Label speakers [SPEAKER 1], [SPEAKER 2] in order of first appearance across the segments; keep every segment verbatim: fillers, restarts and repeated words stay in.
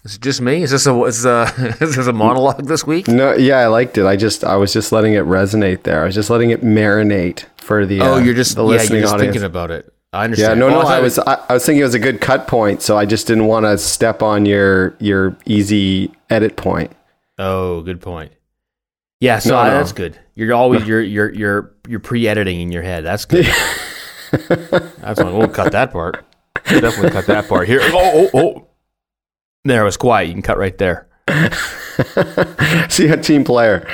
[SPEAKER 1] Is it just me? Is this a is, uh, is this a monologue this week?
[SPEAKER 2] No, yeah, I liked it. I just I was just letting it resonate there. I was just letting it marinate for the
[SPEAKER 1] oh,
[SPEAKER 2] uh,
[SPEAKER 1] you're just
[SPEAKER 2] the
[SPEAKER 1] yeah,
[SPEAKER 2] listening
[SPEAKER 1] you're just
[SPEAKER 2] audience.
[SPEAKER 1] thinking about it. I understand.
[SPEAKER 2] Yeah, no,
[SPEAKER 1] oh,
[SPEAKER 2] no,
[SPEAKER 1] I,
[SPEAKER 2] I was I, I was thinking it was a good cut point, so I just didn't want to step on your your easy edit point.
[SPEAKER 1] Oh, good point. Yeah, so
[SPEAKER 2] No,
[SPEAKER 1] I,
[SPEAKER 2] no.
[SPEAKER 1] that's good. You're always you're you're you're you're pre-editing in your head. That's good. That's fine. We'll cut that part. We'll definitely cut that part here. Oh, oh, oh. There, it was quiet. You can cut right there.
[SPEAKER 2] See a team player.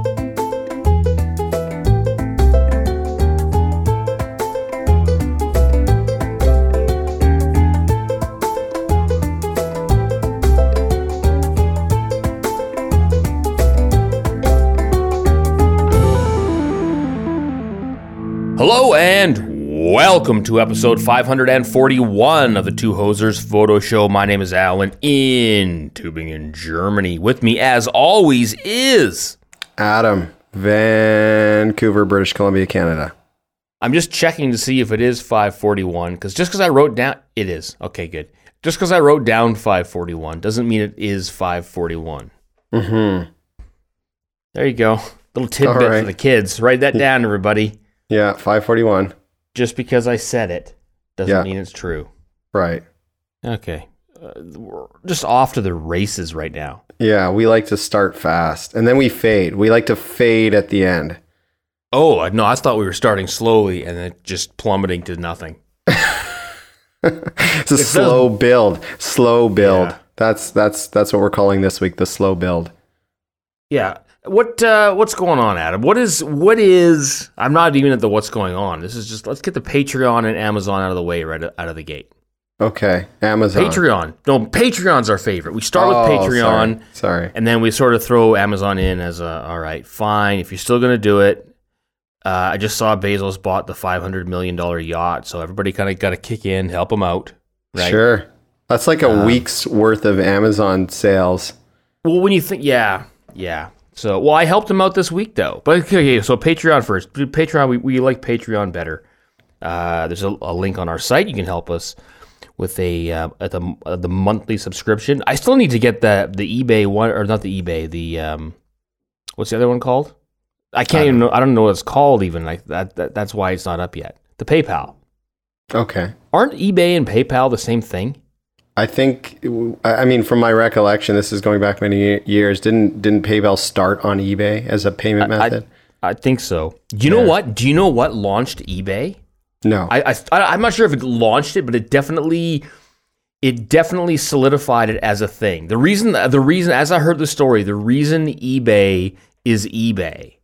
[SPEAKER 1] Hello and welcome to episode five hundred forty-one of the Two Hosers Photo Show. My name is Alan in Tübingen, Germany. With me, as always, is
[SPEAKER 2] Adam, Vancouver, British Columbia, Canada.
[SPEAKER 1] I'm just checking to see if it is five forty-one, because just because I wrote down, it is. Okay, good. Just because I wrote down five forty-one doesn't mean it is five forty-one.
[SPEAKER 2] Mm-hmm.
[SPEAKER 1] There you go. Little tidbit
[SPEAKER 2] right.
[SPEAKER 1] for the kids. Write that down, everybody.
[SPEAKER 2] Yeah, five forty-one.
[SPEAKER 1] Just because I said it doesn't
[SPEAKER 2] Yeah.
[SPEAKER 1] mean it's true.
[SPEAKER 2] Right.
[SPEAKER 1] Okay. Uh, we're just off to the races right now.
[SPEAKER 2] Yeah, we like to start fast, and then we fade. We like to fade at the end.
[SPEAKER 1] Oh, no, I thought we were starting slowly and then just plummeting to nothing.
[SPEAKER 2] It's a slow build. Slow build.
[SPEAKER 1] Yeah.
[SPEAKER 2] That's that's that's what we're calling this week, the slow build.
[SPEAKER 1] Yeah. What uh, what's going on, Adam? What is what is? I'm not even at the what's going on. This is just let's get the Patreon and Amazon out of the way right out of the gate.
[SPEAKER 2] Okay, Amazon.
[SPEAKER 1] Patreon. No, Patreon's our favorite. We start with
[SPEAKER 2] Oh,
[SPEAKER 1] Patreon,
[SPEAKER 2] Sorry. sorry.
[SPEAKER 1] and then we sort of throw Amazon in as a all right, fine. If you're still gonna do it, uh, I just saw Bezos bought the five hundred million dollar yacht, so everybody kind of got to kick in, help him out. Right?
[SPEAKER 2] Sure. That's like a
[SPEAKER 1] Um,
[SPEAKER 2] week's worth of Amazon sales.
[SPEAKER 1] Well, when you think, yeah, yeah. So, well, I helped him out this week, though. But okay, so Patreon first. Patreon, we, we like Patreon better. Uh, there's a, a link on our site. You can help us with a uh, at the uh, the monthly subscription. I still need to get the the eBay one, or not the eBay. The um, what's the other one called? I can't
[SPEAKER 2] I
[SPEAKER 1] even
[SPEAKER 2] don't
[SPEAKER 1] know. I don't know what it's called even. Like that, that. That's why it's not up yet. The PayPal.
[SPEAKER 2] Okay.
[SPEAKER 1] Aren't eBay and PayPal the same thing?
[SPEAKER 2] I think, I mean, from my recollection, this is going back many years. Didn't didn't PayPal start on eBay as a payment
[SPEAKER 1] I-
[SPEAKER 2] method?
[SPEAKER 1] I, I think so. Do you know
[SPEAKER 2] Yeah.
[SPEAKER 1] what? Do you know what launched eBay?
[SPEAKER 2] No.
[SPEAKER 1] I, I I'm not sure if it launched it, but it definitely it definitely solidified it as a thing. The reason the reason as I heard the story, the reason eBay is eBay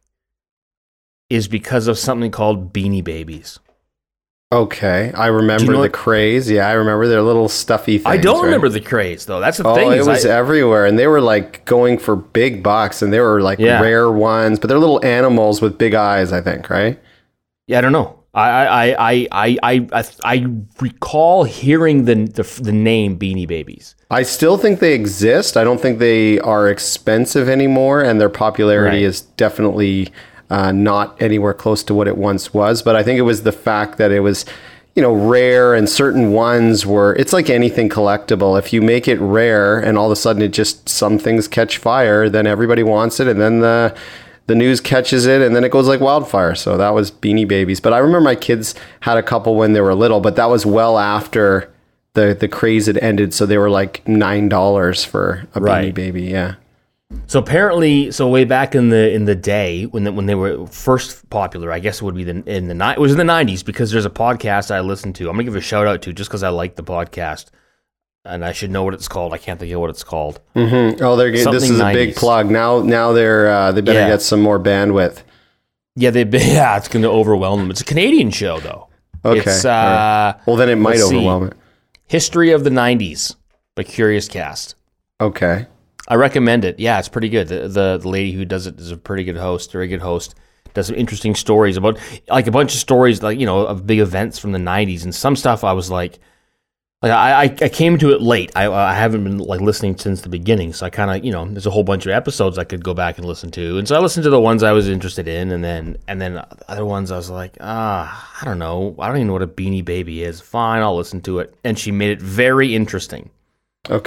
[SPEAKER 1] is because of something called Beanie Babies.
[SPEAKER 2] Okay. I remember
[SPEAKER 1] know
[SPEAKER 2] the
[SPEAKER 1] what-
[SPEAKER 2] craze. Yeah, I remember their little stuffy things.
[SPEAKER 1] I don't
[SPEAKER 2] right?
[SPEAKER 1] remember the craze though. That's the
[SPEAKER 2] Oh,
[SPEAKER 1] thing.
[SPEAKER 2] it
[SPEAKER 1] is
[SPEAKER 2] was
[SPEAKER 1] I,
[SPEAKER 2] everywhere, and they were like going for big bucks, and they were like
[SPEAKER 1] Yeah.
[SPEAKER 2] rare ones, but they're little animals with big eyes, I think, right?
[SPEAKER 1] yeah, I don't know. I I I I I I, I recall hearing the, the the name Beanie Babies.
[SPEAKER 2] I still think they exist. I don't think they are expensive anymore, and their popularity
[SPEAKER 1] Right.
[SPEAKER 2] is definitely uh, not anywhere close to what it once was. But I think it was the fact that it was, you know, rare, and certain ones were, it's like anything collectible. If you make it rare and all of a sudden it just, some things catch fire, then everybody wants it, and then the the news catches it, and then it goes like wildfire. So that was Beanie Babies. But I remember my kids had a couple when they were little, but that was well after the the craze had ended, so they were like nine dollars for a
[SPEAKER 1] Right.
[SPEAKER 2] Beanie Baby. Yeah.
[SPEAKER 1] So apparently, so way back in the in the day when the, when they were first popular, I guess it would be the, in the ni- it was in the nineties, because there's a podcast I listened to. I'm gonna give a shout out to just because I like the podcast, and I should know what it's called. I can't think of what it's called.
[SPEAKER 2] Mm-hmm. Oh, they're
[SPEAKER 1] Something
[SPEAKER 2] this is a
[SPEAKER 1] nineties.
[SPEAKER 2] big plug. Now now they're uh, they better
[SPEAKER 1] Yeah.
[SPEAKER 2] get some more bandwidth.
[SPEAKER 1] Yeah, they yeah, it's gonna overwhelm them. It's a Canadian show though.
[SPEAKER 2] Okay.
[SPEAKER 1] It's
[SPEAKER 2] all
[SPEAKER 1] uh,
[SPEAKER 2] right. Well, then it might
[SPEAKER 1] let's see.
[SPEAKER 2] overwhelm it.
[SPEAKER 1] History of the nineties by Curious Cast.
[SPEAKER 2] Okay.
[SPEAKER 1] I recommend it. Yeah, it's pretty good. The, the the lady who does it is a pretty good host, very good host. Does some interesting stories about, like, a bunch of stories, like, you know, of big events from the nineties, and some stuff I was like, like I I I came to it late. I I haven't been like listening since the beginning, so I kind of, you know, there's a whole bunch of episodes I could go back and listen to, and so I listened to the ones I was interested in, and then and then other ones I was like, ah, I don't know, I don't even know what a Beanie Baby is. Fine, I'll listen to it, and she made it very interesting.
[SPEAKER 2] Okay.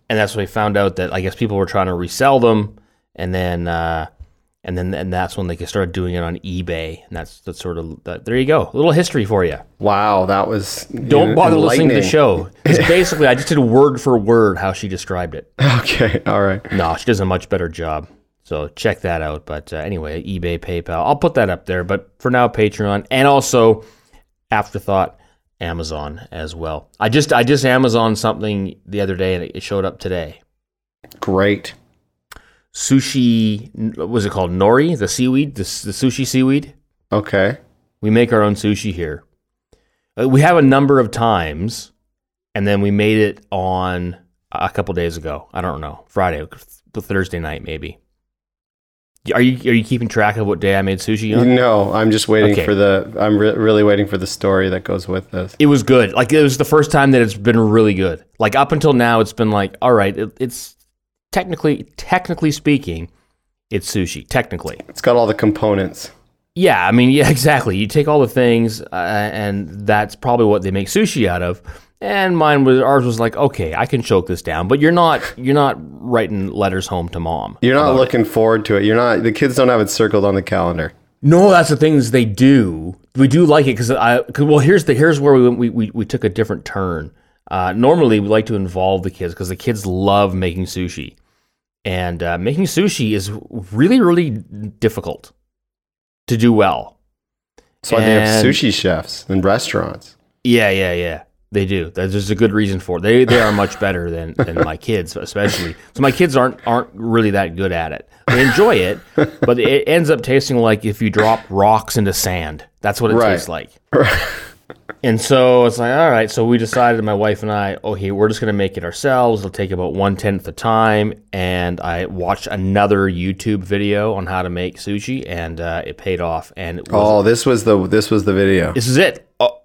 [SPEAKER 1] and that's when they found out that I guess people were trying to resell them, and then uh, and then and that's when they started doing it on eBay, and that's that's sort of that, there you go, a little history for you.
[SPEAKER 2] Wow, that was
[SPEAKER 1] don't bother listening to the show. It's basically I just did word for word how she described it.
[SPEAKER 2] Okay, all right.
[SPEAKER 1] No, she does a much better job. So check that out. But uh, anyway, eBay, PayPal, I'll put that up there. But for now, Patreon, and also Afterthought, Amazon as well. I just I just Amazon something the other day, and it showed up today.
[SPEAKER 2] Great.
[SPEAKER 1] Sushi, what was it called? Nori, the seaweed, the, the sushi seaweed.
[SPEAKER 2] Okay.
[SPEAKER 1] We make our own sushi here. Uh, we have a number of times, and then we made it on a couple days ago. I don't know, Friday, Thursday night maybe. Are you are you keeping track of what day I made sushi on?
[SPEAKER 2] No, I'm just waiting
[SPEAKER 1] okay.
[SPEAKER 2] for the. I'm re- really waiting for the story that goes with this.
[SPEAKER 1] It was good. Like it was the first time that it's been really good. Like up until now, it's been like, all right, it, it's technically technically speaking, it's sushi. Technically,
[SPEAKER 2] it's got all the components.
[SPEAKER 1] Yeah, I mean, yeah, exactly. You take all the things, uh, and that's probably what they make sushi out of. And mine was ours was like, okay, I can choke this down, but you're not you're not writing letters home to mom.
[SPEAKER 2] You're not looking it. forward to it. You're not. The kids don't have it circled on the calendar.
[SPEAKER 1] No, that's the thing is they do. We do like it because I. Cause, well, here's the here's where we we we, we took a different turn. Uh, normally, we like to involve the kids because the kids love making sushi, and uh, making sushi is really really difficult to do well.
[SPEAKER 2] That's why and, they have sushi chefs in restaurants.
[SPEAKER 1] Yeah, yeah, yeah. They do. There's a good reason for it. They they are much better than, than my kids, especially. So my kids aren't aren't really that good at it. They enjoy it, but it ends up tasting like if you drop rocks into sand. That's what it right. tastes like. Right. And so it's like, all right. So we decided, my wife and I, okay, we're just going to make it ourselves. It'll take about one tenth the time. And I watched another YouTube video on how to make sushi, and uh, it paid off. And it was,
[SPEAKER 2] oh, this was the this was the video.
[SPEAKER 1] This is it. Oh,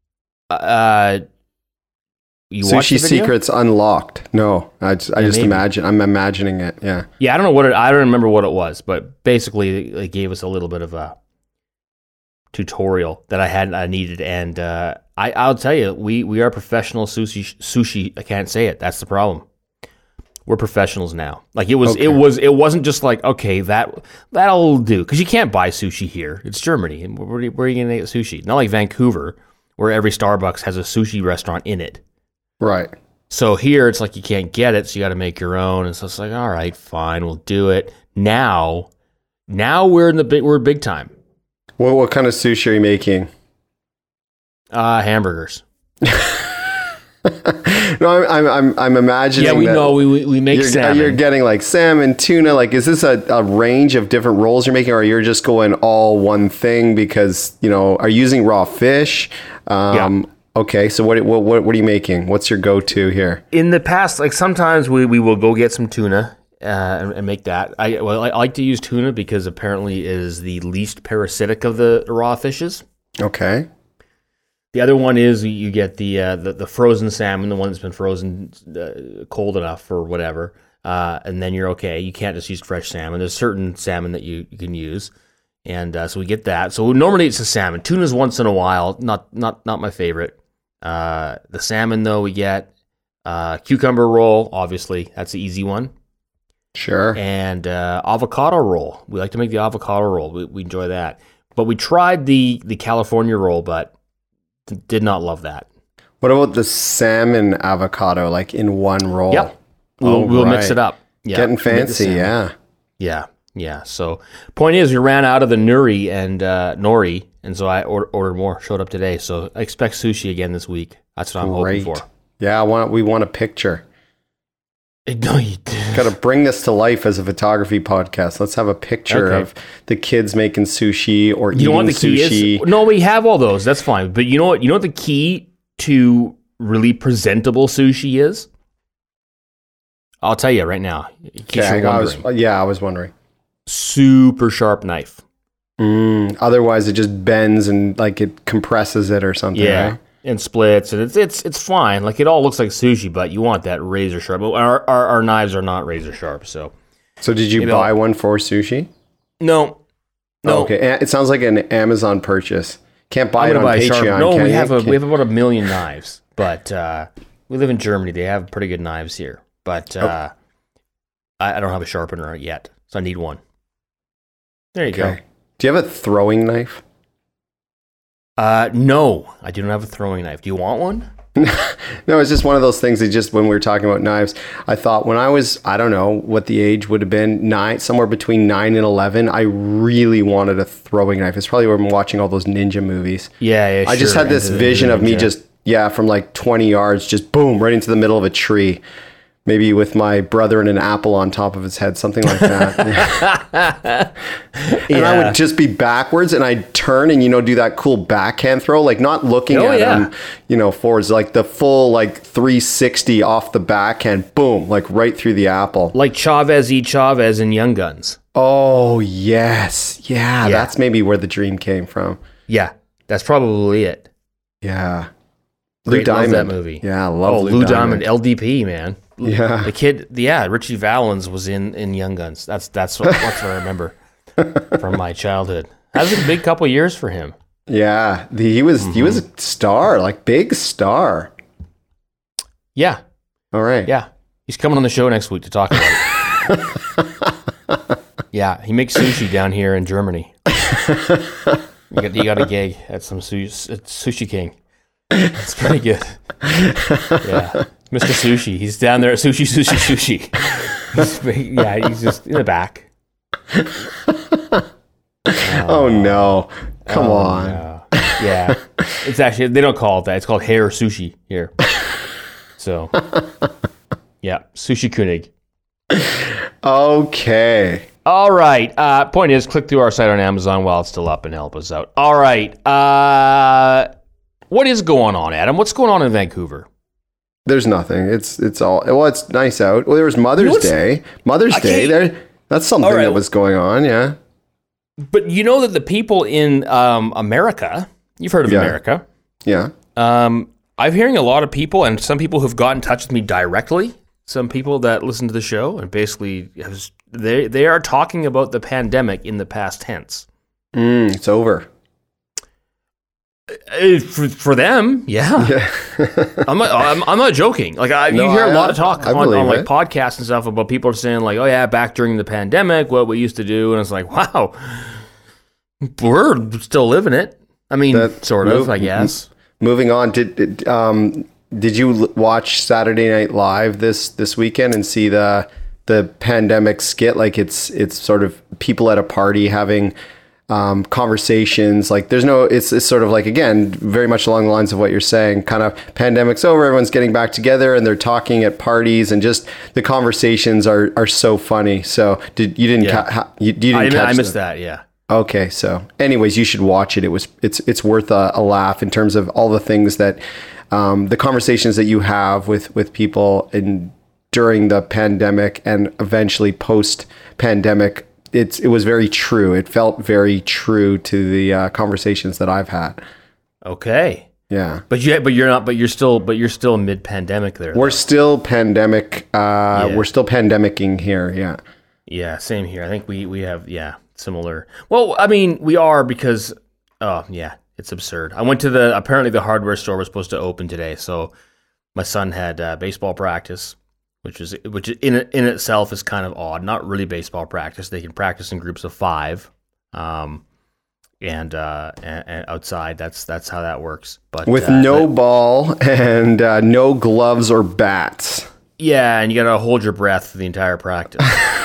[SPEAKER 1] uh. You
[SPEAKER 2] Sushi Secrets Unlocked. No, I just, I yeah, just imagine. I'm imagining it. Yeah.
[SPEAKER 1] Yeah, I don't know what it. I don't remember what it was, but basically, they gave us a little bit of a tutorial that I had I needed, and uh, I I'll tell you, we we are professional sushi sushi. I can't say it. That's the problem. We're professionals now. Like it was, okay. it was, it wasn't just like okay, that that'll do because you can't buy sushi here. It's Germany, and where, where are you gonna get sushi? Not like Vancouver, where every Starbucks has a sushi restaurant in it.
[SPEAKER 2] Right.
[SPEAKER 1] So here it's like you can't get it, so you got to make your own. And so it's like, all right, fine, we'll do it. Now, now we're in the big, we're big time.
[SPEAKER 2] What what kind of sushi are you making?
[SPEAKER 1] Uh, hamburgers.
[SPEAKER 2] No, I'm I'm I'm, I'm imagining.
[SPEAKER 1] Yeah, we know we we, we make
[SPEAKER 2] you're,
[SPEAKER 1] salmon.
[SPEAKER 2] You're getting like salmon, tuna. Like, is this a, a range of different rolls you're making, or you're just going all one thing because you know are you using raw fish? Um, yeah. Okay, so what, what what what are you making? What's your go-to here?
[SPEAKER 1] In the past, like sometimes we, we will go get some tuna uh, and, and make that. I well, I like to use tuna because apparently it is the least parasitic of the raw fishes.
[SPEAKER 2] Okay.
[SPEAKER 1] The other one is you get the uh, the, the frozen salmon, the one that's been frozen uh, cold enough or whatever, uh, and then you're okay. You can't just use fresh salmon. There's certain salmon that you, you can use. And uh, so we get that. So normally it's a salmon. Tuna's once in a while, not not not my favorite. Uh, the salmon, though, we get uh, cucumber roll, obviously. That's the easy one.
[SPEAKER 2] Sure.
[SPEAKER 1] And uh, avocado roll. We like to make the avocado roll. We, we enjoy that. But we tried the, the California roll, but did not love that.
[SPEAKER 2] What about the salmon avocado, like in one roll?
[SPEAKER 1] Yep. We'll, oh, we'll right. mix it up. Yeah.
[SPEAKER 2] Getting fancy, yeah.
[SPEAKER 1] Yeah. Yeah, so point is, we ran out of the nori and uh, nori, and so I order, ordered more. Showed up today, so I expect sushi again this week. That's what I'm Great. hoping for.
[SPEAKER 2] Yeah, I want. We want a picture.
[SPEAKER 1] No, you
[SPEAKER 2] got to bring this to life as a photography podcast. Let's have a picture okay. of the kids making sushi or you eating know what the key sushi.
[SPEAKER 1] Is? No, we have all those. That's fine. But you know what? You know what the key to really presentable sushi is? I'll tell you right now. In case
[SPEAKER 2] okay,
[SPEAKER 1] you're
[SPEAKER 2] I was, yeah, I was wondering.
[SPEAKER 1] Super sharp knife.
[SPEAKER 2] Mm, otherwise, it just bends and like it compresses it or something.
[SPEAKER 1] Yeah,
[SPEAKER 2] right?
[SPEAKER 1] And splits, and it's it's it's fine. Like it all looks like sushi, but you want that razor sharp. Our our, our knives are not razor sharp, so.
[SPEAKER 2] So did you Maybe buy I'll... one for sushi?
[SPEAKER 1] No, no.
[SPEAKER 2] Oh, okay, it sounds like an Amazon purchase. Can't buy it on
[SPEAKER 1] buy
[SPEAKER 2] Patreon.
[SPEAKER 1] No, we
[SPEAKER 2] you?
[SPEAKER 1] have a
[SPEAKER 2] Can...
[SPEAKER 1] we have about a million knives, but uh, we live in Germany. They have pretty good knives here. but uh, oh. I, I don't have a sharpener yet, so I need one. There you okay. go.
[SPEAKER 2] Do you have a throwing knife?
[SPEAKER 1] Uh, no, I do not have a throwing knife. Do you want one?
[SPEAKER 2] No, it's just one of those things that just when we were talking about knives, I thought when I was, I don't know what the age would have been, nine, somewhere between nine and eleven, I really wanted a throwing knife. It's probably where I'm watching all those ninja movies.
[SPEAKER 1] Yeah, yeah,
[SPEAKER 2] I
[SPEAKER 1] sure.
[SPEAKER 2] just had this
[SPEAKER 1] into
[SPEAKER 2] vision
[SPEAKER 1] the,
[SPEAKER 2] of me just, yeah, from like twenty yards, just boom, right into the middle of a tree. Maybe with my brother and an apple on top of his head, something like that. And yeah. I would just be backwards and I'd turn and, you know, do that cool backhand throw, like not looking oh, at yeah. him, you know, forwards, like the full like three sixty off the backhand, boom, like right through the apple.
[SPEAKER 1] Like Chavez E. Chavez in Young Guns.
[SPEAKER 2] Oh, yes. Yeah, yeah. That's maybe where the dream came from.
[SPEAKER 1] Yeah, that's probably it.
[SPEAKER 2] Yeah.
[SPEAKER 1] Lou
[SPEAKER 2] Great, Diamond.
[SPEAKER 1] Love that movie.
[SPEAKER 2] Yeah, I love
[SPEAKER 1] oh,
[SPEAKER 2] Lou,
[SPEAKER 1] Lou
[SPEAKER 2] Diamond.
[SPEAKER 1] Diamond, L D P, man.
[SPEAKER 2] Yeah,
[SPEAKER 1] the kid. Yeah, Richie Valens was in, in Young Guns. That's that's what, that's what I remember from my childhood. That was a big couple years for him.
[SPEAKER 2] Yeah, the, he was mm-hmm. he was a star, like big star.
[SPEAKER 1] Yeah.
[SPEAKER 2] All right.
[SPEAKER 1] Yeah, he's coming on the show next week to talk about it. Yeah, he makes sushi down here in Germany. You got you got a gig at some sushi, at Sushi King. It's pretty good. Yeah. Mister Sushi. He's down there at Sushi, Sushi, Sushi. He's, yeah, he's just in the back.
[SPEAKER 2] Uh, oh, no. Come oh, on.
[SPEAKER 1] No. Yeah. It's actually, they don't call it that. It's called hair sushi here. So, yeah. Sushi König.
[SPEAKER 2] Okay.
[SPEAKER 1] All right. Uh, point is, click through our site on Amazon while it's still up and help us out. All right. Uh... What is going on, Adam? What's going on in Vancouver?
[SPEAKER 2] There's nothing. It's it's all well. It's nice out. Well, there was Mother's you know Day. Mother's Day. There. That's something right. that was going on. Yeah.
[SPEAKER 1] But you know that the people in um, America. You've heard of
[SPEAKER 2] yeah.
[SPEAKER 1] America.
[SPEAKER 2] Yeah.
[SPEAKER 1] Um, I'm hearing a lot of people, and some people who've got in touch with me directly. Some people that listen to the show, and basically, has, they they are talking about the pandemic in the past tense.
[SPEAKER 2] Mm, it's over.
[SPEAKER 1] Uh, for, for them, yeah. yeah. I'm, not, I'm I'm not joking. Like I, no, you hear I, a lot of talk on, on like it. podcasts and stuff about people saying like, oh yeah, back during the pandemic, what we used to do, and it's like, wow, we're still living it. I mean, that, sort of, move, I guess.
[SPEAKER 2] Moving on, did, did um did you watch Saturday Night Live this this weekend and see the the pandemic skit? Like it's it's sort of people at a party having. Um, conversations like there's no it's, it's sort of like again very much along the lines of what you're saying, kind of pandemic's over, everyone's getting back together and they're talking at parties and just the conversations are are so funny. So did you didn't
[SPEAKER 1] yeah.
[SPEAKER 2] ca- you, you didn't
[SPEAKER 1] I,
[SPEAKER 2] catch
[SPEAKER 1] I missed
[SPEAKER 2] them.
[SPEAKER 1] that yeah
[SPEAKER 2] okay, so anyways, you should watch it. It was it's it's worth a, a laugh in terms of all the things that um, the conversations that you have with with people in during the pandemic and eventually post pandemic. It's it was very true. It felt very true to the uh, conversations that I've had.
[SPEAKER 1] Okay.
[SPEAKER 2] Yeah.
[SPEAKER 1] But you but you're not but you're still but you're still mid pandemic there.
[SPEAKER 2] We're
[SPEAKER 1] though.
[SPEAKER 2] still pandemic. Uh, yeah. We're still pandemicing here. Yeah.
[SPEAKER 1] Yeah. Same here. I think we we have yeah similar. Well, I mean we are because oh yeah it's absurd. I went to the apparently the hardware store was supposed to open today, so my son had uh, baseball practice. Which is which in in itself is kind of odd. Not really baseball practice. They can practice in groups of five, um, and, uh, and, and outside. That's that's how that works. But
[SPEAKER 2] with
[SPEAKER 1] uh,
[SPEAKER 2] no
[SPEAKER 1] but,
[SPEAKER 2] ball and uh, no gloves or bats.
[SPEAKER 1] Yeah, and you got to hold your breath for the entire practice.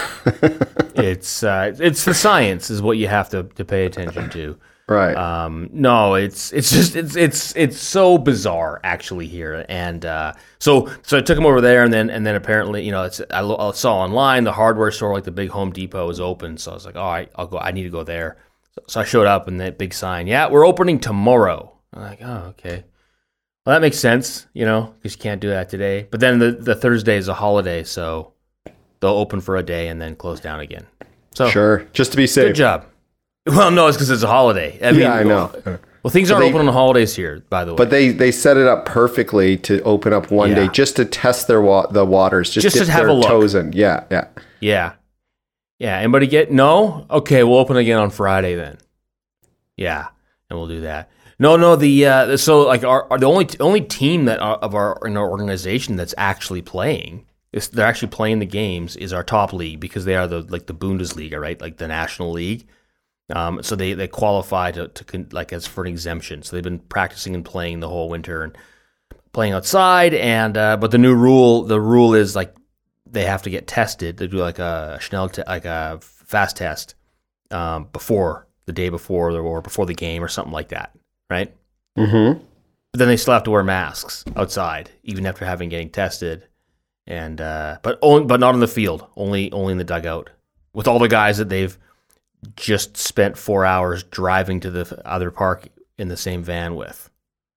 [SPEAKER 1] it's uh, it's the science is what you have to, to pay attention to.
[SPEAKER 2] Right.
[SPEAKER 1] Um, no, it's it's just it's it's it's so bizarre actually here, and uh, so so I took him over there, and then and then apparently you know it's I, I saw online the hardware store like the big Home Depot is open, so I was like, all right, I'll go. I need to go there. So, so I showed up, and that big sign, yeah, we're opening tomorrow. I'm like, oh, okay. Well, that makes sense, you know, because you can't do that today. But then the the Thursday is a holiday, so they'll open for a day and then close down again. So
[SPEAKER 2] sure, just to be safe.
[SPEAKER 1] Good job. Well, no, it's because it's a holiday. I mean,
[SPEAKER 2] yeah, I know.
[SPEAKER 1] Well, things aren't they, open on the holidays here, by the way.
[SPEAKER 2] But they, they set it up perfectly to open up one
[SPEAKER 1] yeah.
[SPEAKER 2] day just to test their wa- the waters, just,
[SPEAKER 1] just
[SPEAKER 2] dip
[SPEAKER 1] to have
[SPEAKER 2] their
[SPEAKER 1] a look.
[SPEAKER 2] toes in. Yeah, yeah,
[SPEAKER 1] yeah, yeah. Anybody get no? Okay, we'll open again on Friday then. Yeah, and we'll do that. No, no. The uh, so like our, our the only only team that are, of our in our organization that's actually playing It's, they're actually playing the games is our top league because they are the like the Bundesliga, right? Like the national league. Um, so they, they qualify to, to like as for an exemption. So they've been practicing and playing the whole winter and playing outside. And uh, but the new rule, the rule is like they have to get tested. They do like a Schnell, te- like a fast test um, before the day before or before the game or something like that, right?
[SPEAKER 2] Mm-hmm.
[SPEAKER 1] But then they still have to wear masks outside, even after having getting tested. And uh, but only, but not on the field, only only in the dugout with all the guys that they've just spent four hours driving to the other park in the same van with.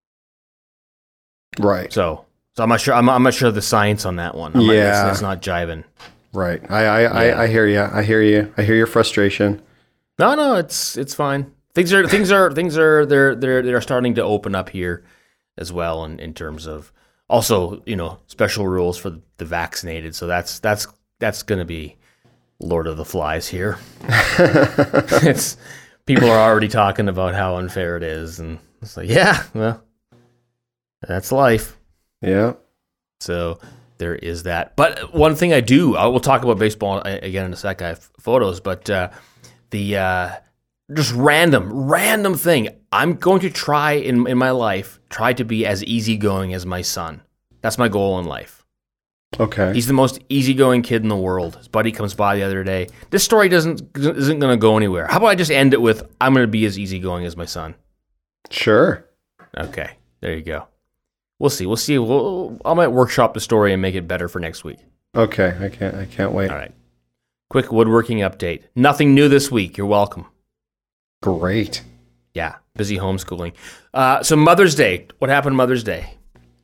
[SPEAKER 2] Right.
[SPEAKER 1] So, so I'm not sure. I'm, I'm not sure of the science on that one. I'm
[SPEAKER 2] yeah,
[SPEAKER 1] not, it's, it's not jiving.
[SPEAKER 2] Right. I I, yeah. I I hear you. I hear you. I hear your frustration.
[SPEAKER 1] No, no, it's it's fine. Things are things are things are they're they're they're starting to open up here as well, in, in terms of. Also, you know, special rules for the vaccinated. So that's that's that's going to be Lord of the Flies here. It's people are already talking about how unfair it is, and it's like, yeah, well, that's life.
[SPEAKER 2] Yeah.
[SPEAKER 1] So there is that. But one thing I do, I will talk about baseball again in a sec. I have photos, but uh, the uh, just random, random thing. I'm going to try in in my life, try to be as easygoing as my son. That's my goal in life.
[SPEAKER 2] Okay.
[SPEAKER 1] He's the most easygoing kid in the world. His buddy comes by the other day. This story doesn't isn't going to go anywhere. How about I just end it with, I'm going to be as easygoing as my son?
[SPEAKER 2] Sure.
[SPEAKER 1] Okay, there you go. We'll see. We'll see. We'll, I might workshop the story and make it better for next week.
[SPEAKER 2] Okay, I can't. I can't wait.
[SPEAKER 1] All right. Quick woodworking update. Nothing new this week. You're welcome.
[SPEAKER 2] Great.
[SPEAKER 1] Yeah, busy homeschooling. Uh, so Mother's Day. What happened Mother's Day?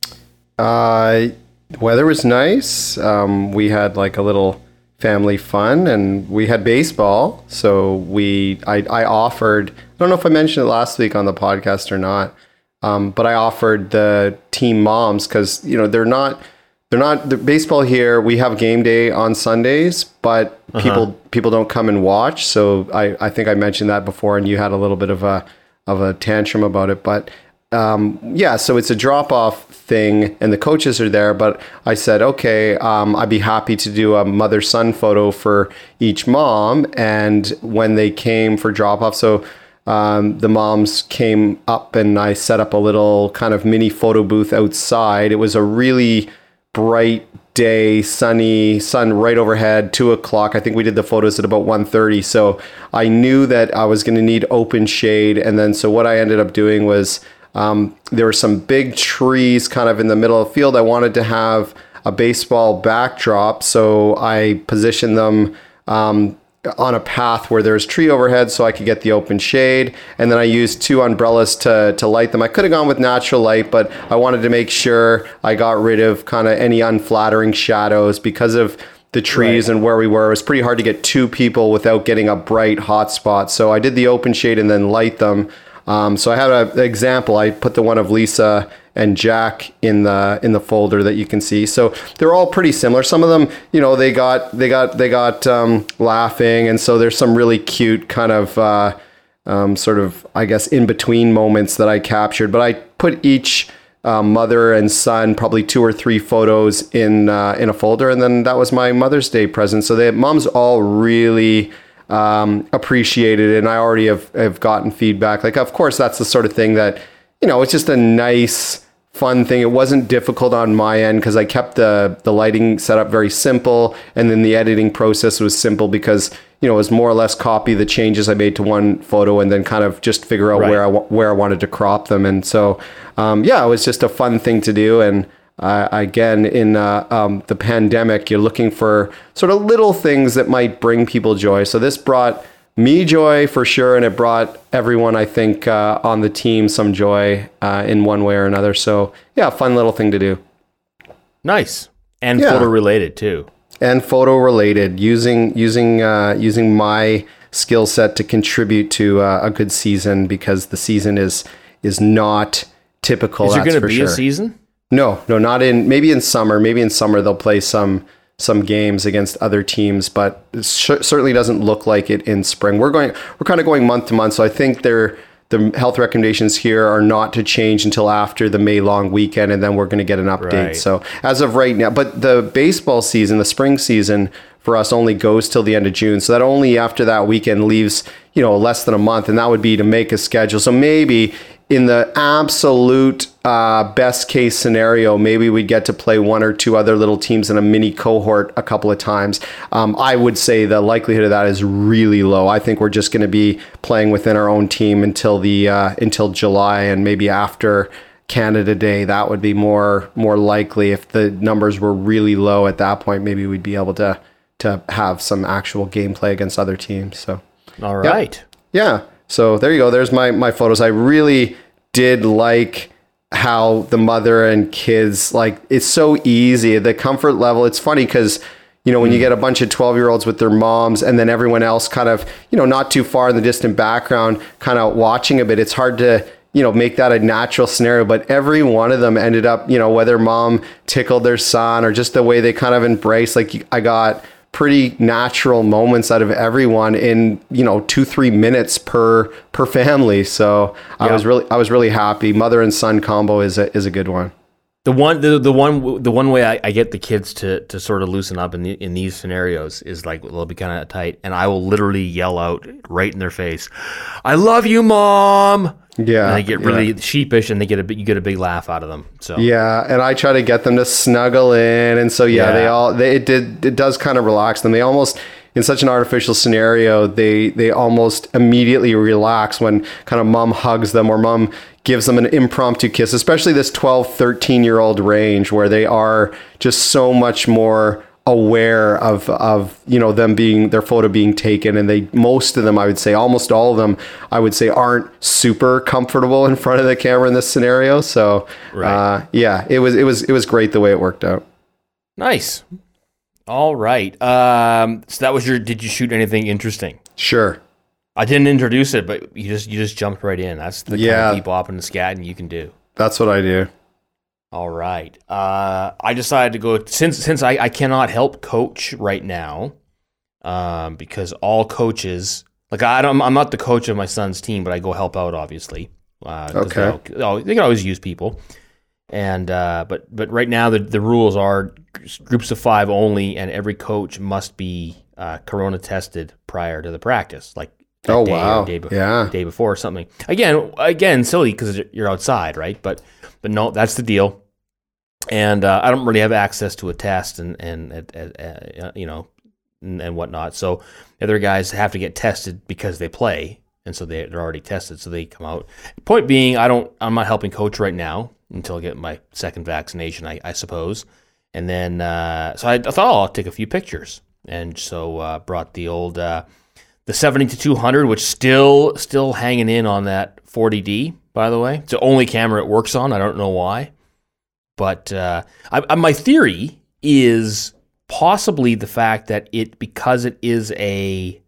[SPEAKER 2] Uh, weather was nice. Um, we had like a little family fun, and we had baseball. So we, I, I offered. I don't know if I mentioned it last week on the podcast or not, um, but I offered the team moms because you know they're not. They're not the baseball here. We have game day on Sundays, but uh-huh. people people don't come and watch. So I, I think I mentioned that before, and you had a little bit of a of a tantrum about it. But um, yeah, so it's a drop off thing, and the coaches are there. But I said, okay, um, I'd be happy to do a mother son photo for each mom. And when they came for drop off, so um, the moms came up, and I set up a little kind of mini photo booth outside. It was a really bright day, sunny, sun right overhead, two o'clock. I think we did the photos at about one thirty. So I knew that I was going to need open shade. And then, so what I ended up doing was um, there were some big trees kind of in the middle of the field. I wanted to have a baseball backdrop. So I positioned them um, on a path where there's tree overhead so I could get the open shade. And then I used two umbrellas to, to light them. I could have gone with natural light, but I wanted to make sure I got rid of kind of any unflattering shadows because of the trees right. and where we were. It was pretty hard to get two people without getting a bright hot spot. So I did the open shade and then light them. Um, so I had a, an example. I put the one of Lisa and Jack in the in the folder that you can see. So they're all pretty similar. Some of them, you know, they got they got they got um, laughing, and so there's some really cute kind of uh, um, sort of I guess in between moments that I captured. But I put each uh, mother and son probably two or three photos in uh, in a folder, and then that was my Mother's Day present. So they moms all really. Um, appreciated it, and I already have, have gotten feedback. Like, of course, that's the sort of thing that, you know, it's just a nice, fun thing. It wasn't difficult on my end because I kept the the lighting set up very simple, and then the editing process was simple because, you know, it was more or less copy the changes I made to one photo and then kind of just figure out right. where I where I wanted to crop them. And so, um, yeah, it was just a fun thing to do. And Uh, again, in uh, um, the pandemic, you're looking for sort of little things that might bring people joy. So this brought me joy for sure, and it brought everyone, I think, uh, on the team some joy uh, in one way or another. So yeah, fun little thing to do.
[SPEAKER 1] Nice. And
[SPEAKER 2] yeah.
[SPEAKER 1] photo related too.
[SPEAKER 2] And photo related, using using uh, using my skill set to contribute to uh, a good season, because the season is is not typical.
[SPEAKER 1] Is there going to be
[SPEAKER 2] sure.
[SPEAKER 1] a season?
[SPEAKER 2] No, no, not in, maybe in summer, maybe in summer they'll play some, some games against other teams, but it sh- certainly doesn't look like it in spring. We're going, we're kind of going month to month. So I think they're, the health recommendations here are not to change until after the May long weekend, and then we're going to get an update.
[SPEAKER 1] Right.
[SPEAKER 2] So as of right now, but the baseball season, the spring season for us only goes till the end of June. So that only after that weekend leaves, you know, less than a month, and that would be to make a schedule. So maybe in the absolute uh, best case scenario, maybe we'd get to play one or two other little teams in a mini cohort a couple of times. Um, I would say the likelihood of that is really low. I think we're just going to be playing within our own team until the uh, until July, and maybe after Canada Day, that would be more more likely. If the numbers were really low at that point, maybe we'd be able to to have some actual gameplay against other teams. So,
[SPEAKER 1] all right,
[SPEAKER 2] yeah. yeah. So there you go. There's my, my photos. I really did like how the mother and kids, like, it's so easy. The comfort level, it's funny because, you know, when you get a bunch of twelve year olds with their moms and then everyone else kind of, you know, not too far in the distant background, kind of watching a bit, it's hard to, you know, make that a natural scenario. But every one of them ended up, you know, whether mom tickled their son or just the way they kind of embraced, like I got pretty natural moments out of everyone in, you know, two, three minutes per per family. So I
[SPEAKER 1] Yeah.
[SPEAKER 2] was really I was really happy. Mother and son combo is a is a good one.
[SPEAKER 1] The one, the, the one, the one way I, I get the kids to, to sort of loosen up in the, in these scenarios is like they'll be kind of tight, and I will literally yell out right in their face, "I love you, Mom!"
[SPEAKER 2] Yeah,
[SPEAKER 1] and they get really
[SPEAKER 2] yeah.
[SPEAKER 1] sheepish, and they get a big, you get a big laugh out of them. So
[SPEAKER 2] Yeah, and I try to get them to snuggle in, and so yeah,
[SPEAKER 1] Yeah.
[SPEAKER 2] they all they it did it does kind of relax them. They almost, in such an artificial scenario, they they almost immediately relax when kind of mom hugs them or mom gives them an impromptu kiss, especially this twelve, thirteen year old range where they are just so much more aware of of you know them being their photo being taken, and they most of them, I would say almost all of them, I would say aren't super comfortable in front of the camera in this scenario. So
[SPEAKER 1] Right.
[SPEAKER 2] uh, yeah, it was it was it was great the way it worked out.
[SPEAKER 1] nice. All right. Um, so that was your. Did you shoot anything interesting?
[SPEAKER 2] Sure.
[SPEAKER 1] I didn't introduce it, but you just you just jumped right in. That's the
[SPEAKER 2] Yeah.
[SPEAKER 1] kind of bebop and the scatting you can do.
[SPEAKER 2] That's what I do.
[SPEAKER 1] All right. Uh, I decided to go since since I, I cannot help coach right now, um, because all coaches, like I don't, I'm not the coach of my son's team, but I go help out obviously. Uh, 'cause
[SPEAKER 2] Okay.
[SPEAKER 1] They, all- they can always use people, and uh, but but right now the the rules are groups of five only, and every coach must be uh, corona tested prior to the practice, like that
[SPEAKER 2] Oh,
[SPEAKER 1] day
[SPEAKER 2] wow.
[SPEAKER 1] or day, be-
[SPEAKER 2] Yeah.
[SPEAKER 1] day before or something. Again, again, silly because you're outside, right? But but no, that's the deal. And uh, I don't really have access to a test and and uh, uh, you know and, and whatnot. So the other guys have to get tested because they play, and so they, they're already tested, so they come out. Point being, I don't. I'm not helping coach right now until I get my second vaccination, I, I suppose. And then uh, so I, I thought, oh, I'll take a few pictures, and so uh, brought the old uh, the seventy to two hundred, which still still hanging in on that forty D. By the way, it's the only camera it works on. I don't know why. But uh, I, I, my theory is possibly the fact that it, because it is a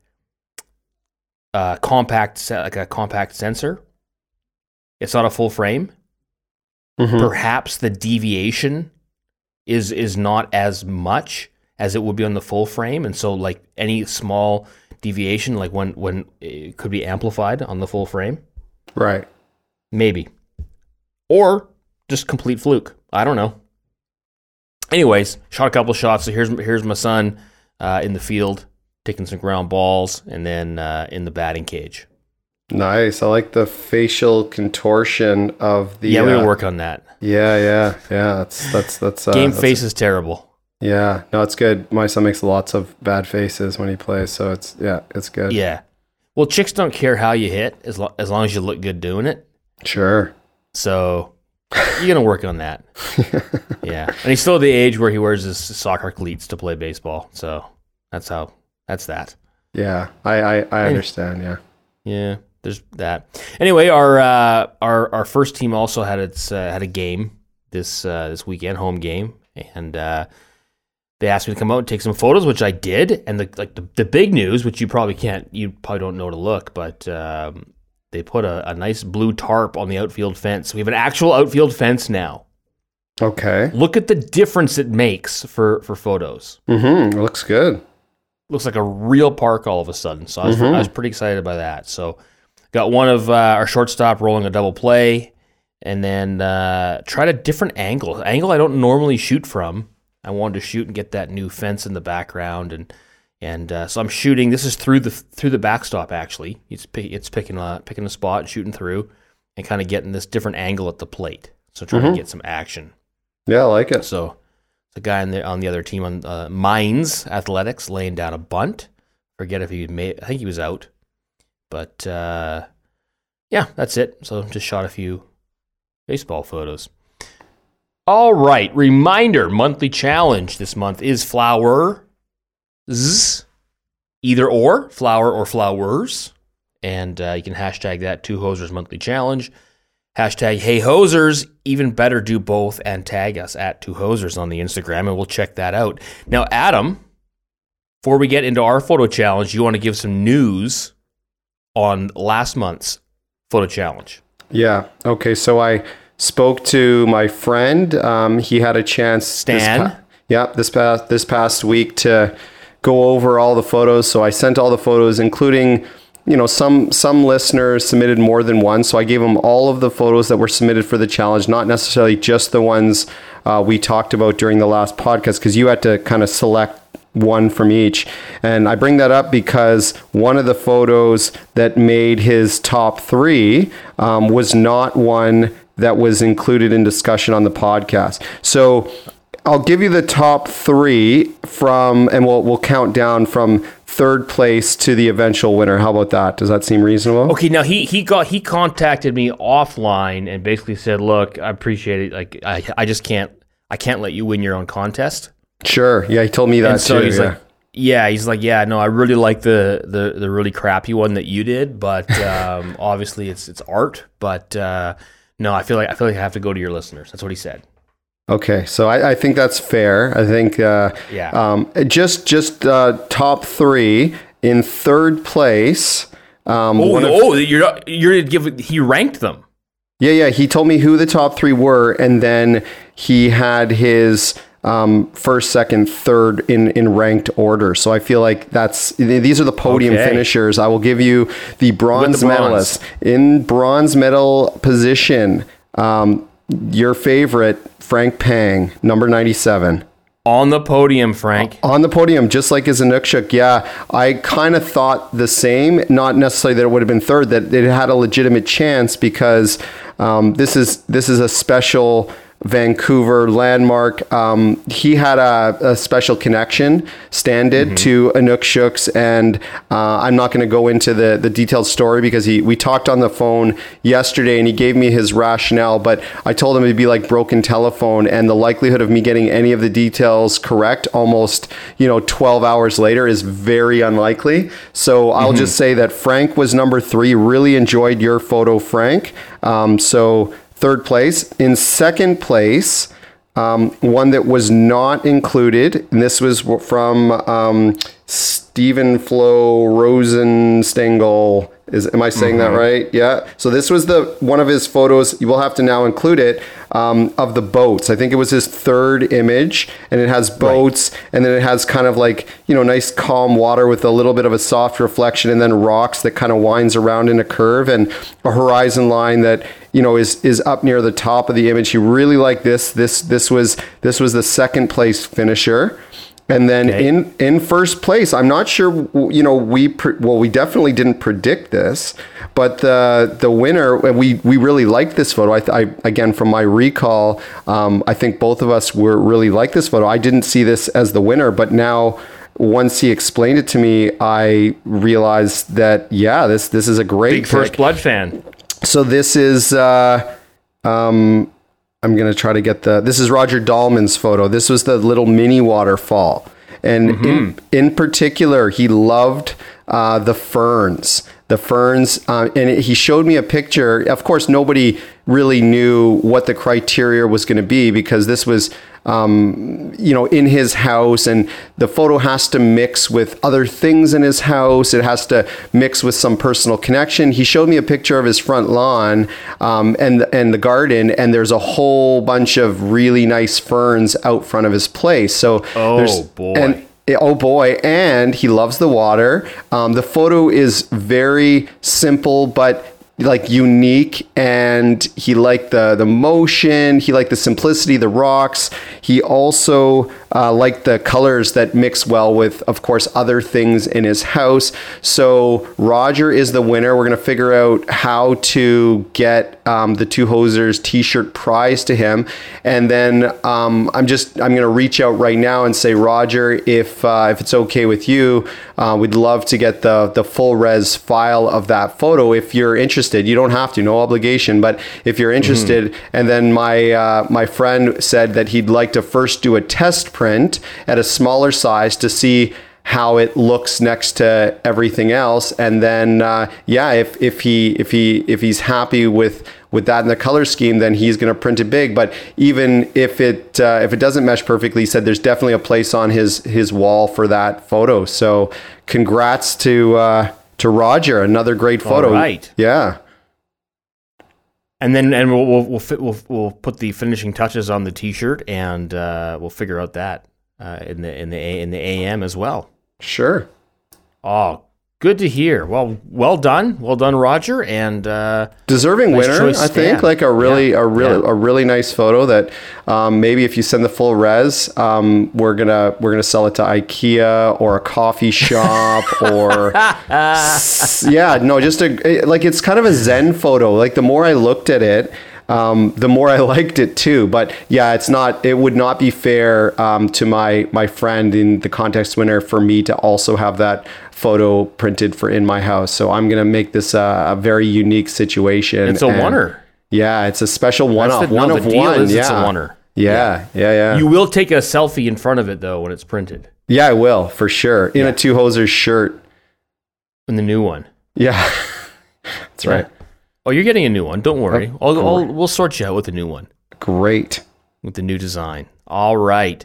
[SPEAKER 1] uh, compact, se- like a compact sensor, it's not a full frame.
[SPEAKER 2] Mhm.
[SPEAKER 1] Perhaps the deviation is is not as much as it would be on the full frame, and so like any small deviation, like when when it could be amplified on the full frame,
[SPEAKER 2] Right.
[SPEAKER 1] maybe, or just complete fluke. I don't know. Anyways, shot a couple shots. So here's here's my son uh, in the field taking some ground balls, and then uh, in the batting cage.
[SPEAKER 2] Nice. I like the facial contortion of the.
[SPEAKER 1] Yeah, we
[SPEAKER 2] uh,
[SPEAKER 1] will work on that.
[SPEAKER 2] Yeah, yeah, yeah. That's that's that's uh,
[SPEAKER 1] Game
[SPEAKER 2] that's-
[SPEAKER 1] face is terrible.
[SPEAKER 2] Yeah, no, it's good. My son makes lots of bad faces when he plays, so it's yeah, it's good.
[SPEAKER 1] Yeah. Well, chicks don't care how you hit as lo- as long as you look good doing it.
[SPEAKER 2] Sure.
[SPEAKER 1] So you're gonna work on that. Yeah, and he's still at the age where he wears his soccer cleats to play baseball. So that's how. That's that.
[SPEAKER 2] Yeah, I I, I understand. Yeah.
[SPEAKER 1] Yeah, there's that. Anyway, our uh, our our first team also had its uh, had a game this uh, this weekend, home game, and uh, they asked me to come out and take some photos, which I did. And the like the, the big news, which you probably can't, you probably don't know to look, but um, they put a, a nice blue tarp on the outfield fence. We have an actual outfield fence now.
[SPEAKER 2] Okay.
[SPEAKER 1] Look at the difference it makes for for photos.
[SPEAKER 2] Mm-hmm. Looks good.
[SPEAKER 1] Looks like a real park all of a sudden. So I was,
[SPEAKER 2] Mhm.
[SPEAKER 1] I was pretty excited by that. So got one of uh, our shortstop rolling a double play, and then uh, tried a different angle. Angle I don't normally shoot from. I wanted to shoot and get that new fence in the background, and and uh, so I'm shooting. This is through the through the backstop actually. It's it's picking a picking a spot, shooting through, and kind of getting this different angle at the plate. So trying mm-hmm. to get some action.
[SPEAKER 2] Yeah, I like it.
[SPEAKER 1] So the guy on the on the other team on uh, Mines Athletics laying down a bunt. Forget if he made. I think he was out, but uh, yeah, that's it. So just shot a few baseball photos. All right, reminder, monthly challenge this month is flowers, either or, flower or flowers, and uh, you can hashtag that Two Hosers Monthly Challenge. Hashtag Hey Hosers, even better, do both, and tag us at Two Hosers on the Instagram, and we'll check that out. Now, Adam, before we get into our photo challenge, you want to give some news on last month's photo challenge.
[SPEAKER 2] Yeah, okay, so I spoke to my friend. Um, he had a chance.
[SPEAKER 1] Stan.
[SPEAKER 2] This pa- yeah, this past this past week to go over all the photos. So I sent all the photos, including, you know, some some listeners submitted more than one. So I gave them all of the photos that were submitted for the challenge, not necessarily just the ones uh, we talked about during the last podcast, because you had to kind of select one from each. And I bring that up because one of the photos that made his top three um, was not one that was included in discussion on the podcast. So I'll give you the top three from, and we'll we'll count down from third place to the eventual winner. How about that? Does that seem reasonable?
[SPEAKER 1] Okay, now he he got he contacted me offline and basically said, "Look, I appreciate it. Like I I just can't I can't let you win your own contest."
[SPEAKER 2] Sure. Yeah, he told me that
[SPEAKER 1] and so
[SPEAKER 2] too.
[SPEAKER 1] He's
[SPEAKER 2] yeah.
[SPEAKER 1] like, yeah, he's like, yeah, no, I really like the the the really crappy one that you did, but um, obviously it's it's art. But uh, no, I feel like I feel like I have to go to your listeners. That's what he said.
[SPEAKER 2] Okay, so I, I think that's fair. I think uh,
[SPEAKER 1] yeah.
[SPEAKER 2] Um, just just uh, top three in third place. Um,
[SPEAKER 1] oh,
[SPEAKER 2] one of,
[SPEAKER 1] oh, you're not, you're gonna give he ranked them.
[SPEAKER 2] Yeah, yeah. He told me who the top three were, and then he had his um, first, second, third in, in ranked order. So I feel like that's these are the podium
[SPEAKER 1] okay.
[SPEAKER 2] finishers. I will give you the bronze, the bronze. medalist in bronze medal position. Um, your favorite, Frank Pang, number ninety-seven.
[SPEAKER 1] On the podium, Frank.
[SPEAKER 2] On the podium, just like as Inukshuk. Yeah, I kind of thought the same. Not necessarily that it would have been third, that it had a legitimate chance because um, this is this is a special Vancouver landmark. Um, he had a, a special connection, Stan did, mm-hmm. to Inukshuk's, and uh, I'm not going to go into the, the detailed story because he we talked on the phone yesterday and he gave me his rationale, but I told him it'd be like broken telephone, and the likelihood of me getting any of the details correct almost, you know, twelve hours later is very unlikely. So mm-hmm. I'll just say that Frank was number three. Really enjoyed your photo, Frank. Um, so third place. In second place, um, one that was not included, and this was from um, Stephen Flo Rosenstengel. Is am I saying mm-hmm. that right? Yeah. So this was the one of his photos. You will have to now include it um, of the boats. I think it was his third image, and it has boats, right. and then it has kind of like, you know, nice calm water with a little bit of a soft reflection, and then rocks that kind of winds around in a curve, and a horizon line that, you know, is is up near the top of the image. He really liked this. This this was this was the second place finisher. And then okay. in, in first place, I'm not sure, you know, we, pre- well, we definitely didn't predict this, but the the winner, we, we really liked this photo. I, I again, from my recall, um, I think both of us were really like this photo. I didn't see this as the winner, but now once he explained it to me, I realized that, yeah, this, this is a great
[SPEAKER 1] Big pick. First Blood fan.
[SPEAKER 2] So this is, uh, um, I'm going to try to get the, this is Roger Dahlman's photo. This was the little mini waterfall. And mm-hmm. in, in particular, he loved uh, the ferns. The ferns, uh, and it, he showed me a picture. Of course, nobody really knew what the criteria was going to be because this was, um, you know, in his house, and the photo has to mix with other things in his house. It has to mix with some personal connection. He showed me a picture of his front lawn um, and and the garden, and there's a whole bunch of really nice ferns out front of his place. So
[SPEAKER 1] oh
[SPEAKER 2] there's,
[SPEAKER 1] boy.
[SPEAKER 2] And, Oh boy, and he loves the water. Um, the photo is very simple, but like unique, and he liked the the motion, he liked the simplicity, the rocks. He also uh, liked the colors that mix well with, of course, other things in his house. So Roger is the winner. We're going to figure out how to get um, the Two Hosers t-shirt prize to him, and then um, I'm just I'm going to reach out right now and say, Roger, if uh, if it's okay with you, uh, we'd love to get the the full res file of that photo if you're interested. You don't have to, no obligation, but if you're interested. Mm-hmm. And then my uh, my friend said that he'd like to first do a test print at a smaller size to see how it looks next to everything else, and then uh, yeah, if if he if he if he's happy with with that in the color scheme, then he's going to print it big. But even if it uh, if it doesn't mesh perfectly, he said there's definitely a place on his his wall for that photo. So congrats to uh, to Roger, another great photo.
[SPEAKER 1] All right.
[SPEAKER 2] Yeah.
[SPEAKER 1] And then and we'll we'll we'll, fit, we'll we'll put the finishing touches on the T-shirt, and uh, we'll figure out that uh, in the in the in the A M as well.
[SPEAKER 2] Sure.
[SPEAKER 1] Oh, good to hear. Well, well done, well done, Roger, and uh,
[SPEAKER 2] deserving
[SPEAKER 1] nice
[SPEAKER 2] winner.
[SPEAKER 1] choice,
[SPEAKER 2] I think
[SPEAKER 1] Stan.
[SPEAKER 2] like a really
[SPEAKER 1] yeah.
[SPEAKER 2] a really
[SPEAKER 1] yeah.
[SPEAKER 2] a really nice photo that um, maybe if you send the full res, um, we're gonna we're gonna sell it to IKEA or a coffee shop or yeah, no, just a like it's kind of a Zen photo. Like the more I looked at it, Um, the more I liked it too. But yeah, it's not, it would not be fair um, to my, my friend in the contest winner for me to also have that photo printed for in my house. So I'm going to make this a, a very unique situation.
[SPEAKER 1] It's a
[SPEAKER 2] and
[SPEAKER 1] oneer.
[SPEAKER 2] Yeah, it's a special one-off,
[SPEAKER 1] the,
[SPEAKER 2] one
[SPEAKER 1] no,
[SPEAKER 2] of
[SPEAKER 1] the deal
[SPEAKER 2] one.
[SPEAKER 1] Is
[SPEAKER 2] yeah.
[SPEAKER 1] It's a oneer.
[SPEAKER 2] Yeah, yeah, yeah, yeah.
[SPEAKER 1] You will take a selfie in front of it though when it's printed.
[SPEAKER 2] Yeah, I will for sure. In
[SPEAKER 1] yeah.
[SPEAKER 2] a Two Hosers shirt.
[SPEAKER 1] In the new one.
[SPEAKER 2] Yeah, that's right.
[SPEAKER 1] Yeah. Oh, you're getting a new one. Don't worry.
[SPEAKER 2] Oh,
[SPEAKER 1] I'll, I'll, we'll sort you out with a new one.
[SPEAKER 2] Great.
[SPEAKER 1] With the new design. All right.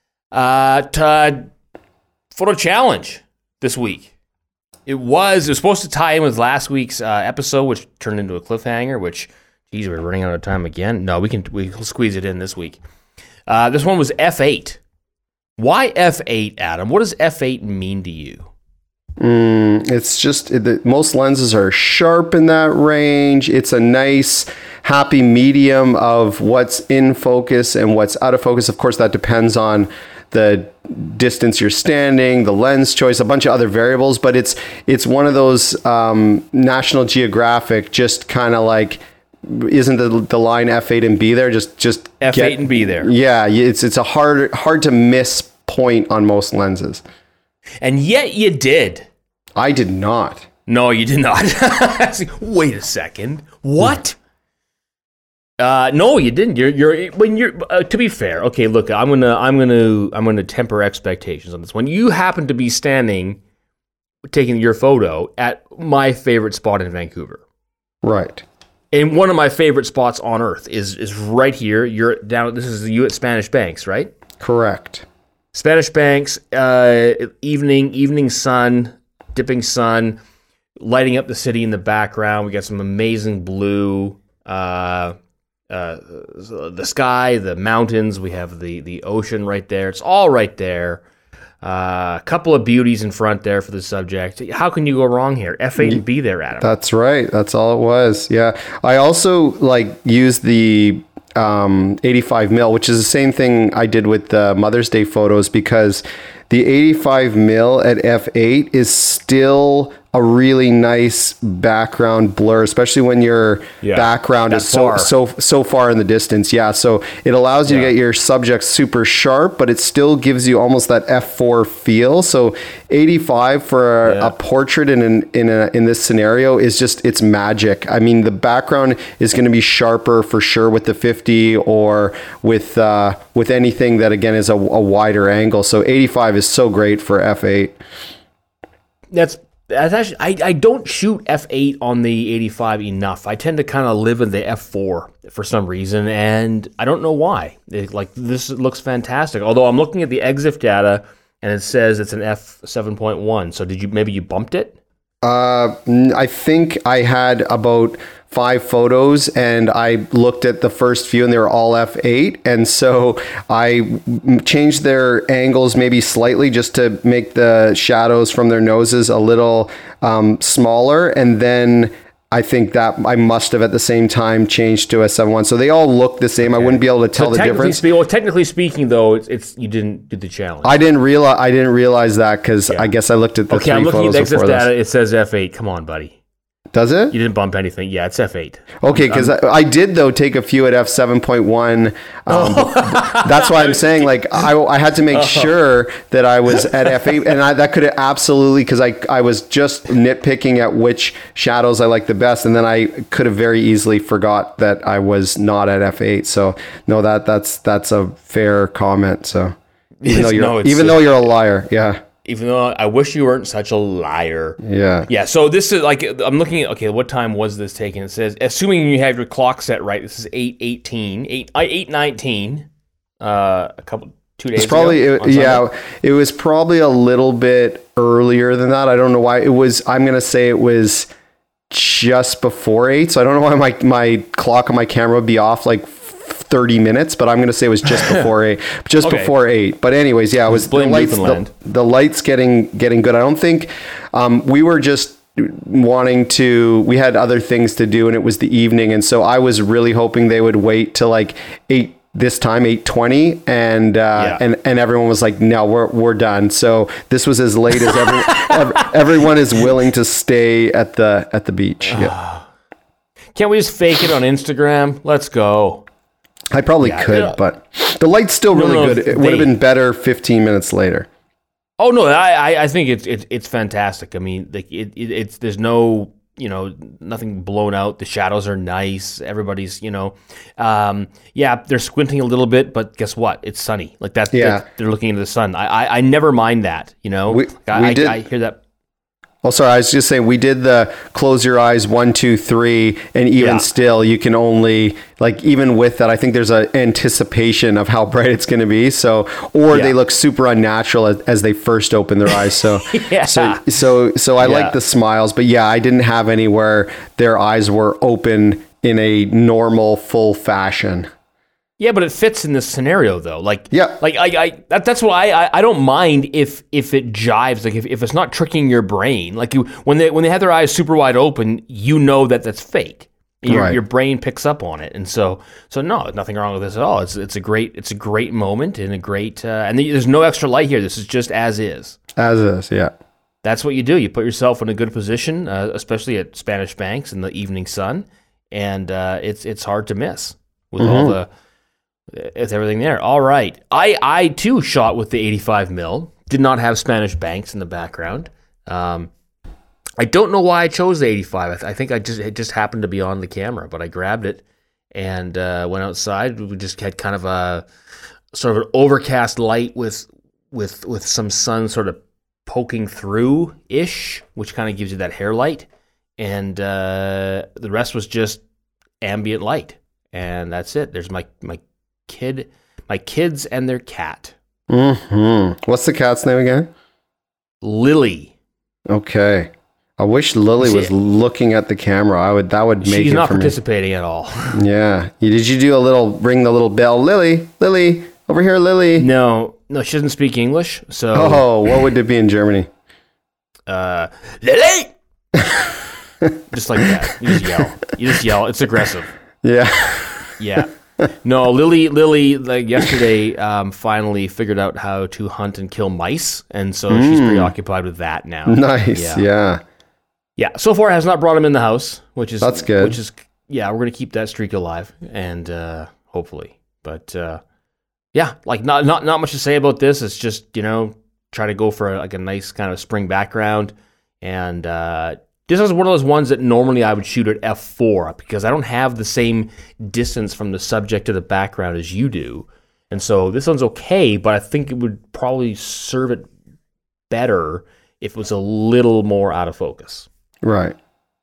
[SPEAKER 1] Uh, t- uh, photo challenge this week. It was, it was supposed to tie in with last week's uh, episode, which turned into a cliffhanger, which, geez, we're running out of time again. No, we can we'll squeeze it in this week. Uh, this one was F eight. Why F eight, Adam? What does F eight mean to you?
[SPEAKER 2] Mm, it's just it, the, most lenses are sharp in that range. It's a nice, happy medium of what's in focus and what's out of focus. Of course, that depends on the distance you're standing, the lens choice, a bunch of other variables. But it's it's one of those um, National Geographic, just kind of like, isn't the the line F eight and B there? Just just
[SPEAKER 1] F eight get, and B there.
[SPEAKER 2] Yeah, it's it's a hard hard to miss point on most lenses.
[SPEAKER 1] And yet you did.
[SPEAKER 2] I did not.
[SPEAKER 1] No, you did not. Wait a second. What? Uh, no, you didn't. You're you're when you're uh, to be fair. Okay, look, I'm gonna I'm gonna I'm gonna temper expectations on this one. You happen to be standing, taking your photo at my favorite spot in Vancouver.
[SPEAKER 2] Right.
[SPEAKER 1] And one of my favorite spots on earth is is right here. You're down. This is you at Spanish Banks, right?
[SPEAKER 2] Correct.
[SPEAKER 1] Spanish Banks, uh, evening, evening sun, dipping sun, lighting up the city in the background. We got some amazing blue, uh, uh, the sky, the mountains. We have the the ocean right there. It's all right there. Uh, a couple of beauties in front there for the subject. How can you go wrong here? F eight and B there, Adam.
[SPEAKER 2] That's right. That's all it was. Yeah. I also like used the um, eighty-five mil, which is the same thing I did with the Mother's Day photos, because the eighty-five mil at F eight is still a really nice background blur, especially when your yeah, background is so, far. so so far in the distance. Yeah, so it allows you yeah. to get your subject super sharp, but it still gives you almost that F four feel. So eighty-five for a, yeah. a portrait in an, in a, in this scenario is just, it's magic. I mean, the background is going to be sharper for sure with the fifty or with uh, with anything that again is a, a wider angle. So eighty-five is so great for F eight.
[SPEAKER 1] That's That's actually, I, I don't shoot F eight on the eighty-five enough. I tend to kind of live in the F four for some reason, and I don't know why. It, like, this looks fantastic. Although I'm looking at the E X I F data, and it says it's an F seven point one. So did you, maybe you bumped it?
[SPEAKER 2] Uh, I think I had about five photos and I looked at the first few and they were all f eight. And so I changed their angles maybe slightly just to make the shadows from their noses a little um, smaller. And then I think that I must have at the same time changed to a seven one. So they all look the same. Okay. I wouldn't be able to tell
[SPEAKER 1] so
[SPEAKER 2] the difference.
[SPEAKER 1] Spe- well, technically speaking, though, it's, it's you didn't do the challenge.
[SPEAKER 2] I didn't realize I didn't realize that because yeah. I guess I looked at the
[SPEAKER 1] okay,
[SPEAKER 2] three
[SPEAKER 1] I'm looking
[SPEAKER 2] photos
[SPEAKER 1] at the
[SPEAKER 2] before
[SPEAKER 1] data.
[SPEAKER 2] this.
[SPEAKER 1] It says f eight. Come on, buddy.
[SPEAKER 2] Does it?
[SPEAKER 1] You didn't bump anything. Yeah, it's f eight.
[SPEAKER 2] Okay, because um, I, I did, though, take a few at f seven point one. Um, oh. That's why I'm saying, like, I, I had to make oh. sure that I was at f eight. And I, that could have absolutely, because I, I was just nitpicking at which shadows I like the best. And then I could have very easily forgot that I was not at f eight. So, no, that that's that's a fair comment. So, even, though you're, no, even though you're a liar, yeah.
[SPEAKER 1] Even though I wish you weren't such a liar.
[SPEAKER 2] Yeah.
[SPEAKER 1] Yeah. So this is like, I'm looking at, okay, what time was this taken? It says, assuming you have your clock set right, this is eight eighteen, eight nineteen, uh, a couple, two days
[SPEAKER 2] it's probably,
[SPEAKER 1] ago.
[SPEAKER 2] It, yeah, it was probably a little bit earlier than that. I don't know why. It was, I'm going to say it was just before eight. So I don't know why my, my clock on my camera would be off like thirty minutes, but I'm going to say it was just before eight, just okay. before eight. But anyways, yeah, it was the lights, the, the lights getting, getting good. I don't think, um, we were just wanting to, we had other things to do and it was the evening. And so I was really hoping they would wait till like eight, this time, eight twenty. And, uh, yeah. and, and everyone was like, no, we're, we're done. So this was as late as every, every, everyone is willing to stay at the, at the beach. Yeah.
[SPEAKER 1] Can't we just fake it on Instagram? Let's go.
[SPEAKER 2] I probably yeah, could, yeah. but the light's still really no, no, good. It they, would have been better fifteen minutes later.
[SPEAKER 1] Oh no, I I think it's it's it's fantastic. I mean, like it, it it's there's no you know nothing blown out. The shadows are nice. Everybody's you know, um, yeah, they're squinting a little bit, but guess what? It's sunny. Like that.
[SPEAKER 2] Yeah,
[SPEAKER 1] they're looking into the sun. I I, I never mind that. You know,
[SPEAKER 2] we,
[SPEAKER 1] like, I,
[SPEAKER 2] we did.
[SPEAKER 1] I, I hear that.
[SPEAKER 2] Oh, sorry. I was just saying we did the close your eyes one, two, three, and even yeah. still, you can only like even with that. I think there's an anticipation of how bright it's going to be. So, or yeah. they look super unnatural as, as they first open their eyes. So,
[SPEAKER 1] yeah.
[SPEAKER 2] so, so, so I yeah. like the smiles, but yeah, I didn't have any where their eyes were open in a normal full fashion.
[SPEAKER 1] Yeah, but it fits in this scenario though. Like,
[SPEAKER 2] yeah,
[SPEAKER 1] like I, I that, that's why I, I don't mind if if it jives. Like if, if it's not tricking your brain. Like you when they when they have their eyes super wide open, you know that that's fake. Your right. your brain picks up on it, and so so no, nothing wrong with this at all. It's it's a great it's a great moment and a great uh, and there's no extra light here. This is just as is.
[SPEAKER 2] As is, yeah.
[SPEAKER 1] That's what you do. You put yourself in a good position, uh, especially at Spanish Banks in the evening sun, and uh, it's it's hard to miss with mm-hmm. all the. It's everything there. All right. I, I too shot with the eighty-five mil. Did not have Spanish Banks in the background. Um, I don't know why I chose the eighty-five. I, th- I think I just it just happened to be on the camera, but I grabbed it and uh, went outside. We just had kind of a sort of an overcast light with with with some sun sort of poking through ish, which kind of gives you that hair light. And uh, the rest was just ambient light, and that's it. There's my my. kid my kids and their cat.
[SPEAKER 2] Mm-hmm. What's the cat's name again?
[SPEAKER 1] Lily.
[SPEAKER 2] Okay. I wish Lily was looking at the camera. I would that would make
[SPEAKER 1] She's
[SPEAKER 2] it
[SPEAKER 1] not
[SPEAKER 2] for
[SPEAKER 1] participating
[SPEAKER 2] me.
[SPEAKER 1] at all.
[SPEAKER 2] Yeah. Did you do a little ring the little bell? Lily, Lily, over here, Lily.
[SPEAKER 1] No, no, she doesn't speak English. So
[SPEAKER 2] Oh, what would it be in Germany?
[SPEAKER 1] Uh Lily. Just like that. You just yell. You just yell. It's aggressive.
[SPEAKER 2] Yeah.
[SPEAKER 1] Yeah. No, Lily, Lily, like yesterday, um, finally figured out how to hunt and kill mice, and so mm. she's preoccupied with that now.
[SPEAKER 2] Nice, yeah. yeah,
[SPEAKER 1] yeah. So far, has not brought him in the house, which is
[SPEAKER 2] that's good.
[SPEAKER 1] Which is yeah, we're gonna keep that streak alive, and uh, hopefully, but uh, yeah, like not not not much to say about this. It's just you know try to go for a, like a nice kind of spring background, and. Uh, This is one of those ones that normally I would shoot at f four because I don't have the same distance from the subject to the background as you do. And so this one's okay, but I think it would probably serve it better if it was a little more out of focus.
[SPEAKER 2] Right.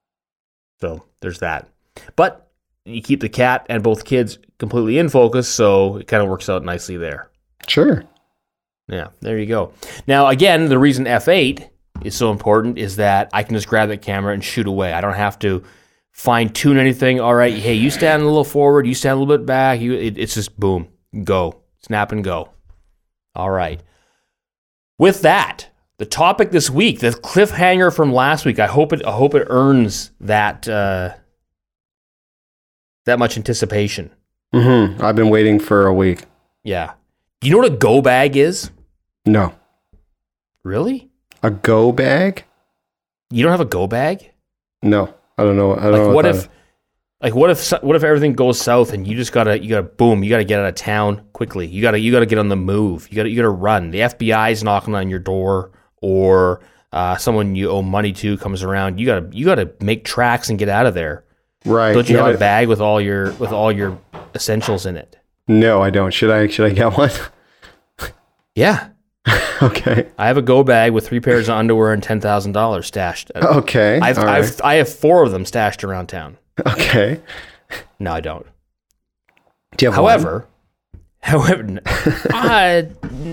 [SPEAKER 1] So there's that. But you keep the cat and both kids completely in focus, so it kind of works out nicely there.
[SPEAKER 2] Sure.
[SPEAKER 1] Yeah, there you go. Now, again, the reason f eight is so important is that I can just grab that camera and shoot away. I don't have to fine tune anything. All right, hey, you stand a little forward, you stand a little bit back. You, it, it's just boom, go, snap and go. All right. With that, the topic this week, the cliffhanger from last week. I hope it. I hope it earns that uh, that much anticipation.
[SPEAKER 2] Mm-hmm. I've been waiting for a week.
[SPEAKER 1] Yeah. Do you know what a go bag is?
[SPEAKER 2] No.
[SPEAKER 1] Really?
[SPEAKER 2] A go bag?
[SPEAKER 1] You don't have a go bag?
[SPEAKER 2] No, I don't know. I don't
[SPEAKER 1] like
[SPEAKER 2] know
[SPEAKER 1] what,
[SPEAKER 2] what
[SPEAKER 1] if,
[SPEAKER 2] is.
[SPEAKER 1] like what if, what if everything goes south and you just gotta, you gotta boom, you gotta get out of town quickly. You gotta, you gotta get on the move. You gotta, you gotta run. The F B I is knocking on your door, or uh, someone you owe money to comes around. You gotta, you gotta make tracks and get out of there.
[SPEAKER 2] Right?
[SPEAKER 1] Don't you
[SPEAKER 2] no,
[SPEAKER 1] have a
[SPEAKER 2] I,
[SPEAKER 1] bag with all your, with all your essentials in it?
[SPEAKER 2] No, I don't. Should I? Should I get one?
[SPEAKER 1] Yeah.
[SPEAKER 2] Okay.
[SPEAKER 1] I have a go bag with three pairs of underwear and ten thousand dollars stashed.
[SPEAKER 2] Okay.
[SPEAKER 1] I've,
[SPEAKER 2] all
[SPEAKER 1] I've,
[SPEAKER 2] right.
[SPEAKER 1] I have four of them stashed around town.
[SPEAKER 2] Okay.
[SPEAKER 1] No, I don't.
[SPEAKER 2] Do you have
[SPEAKER 1] However, however, I,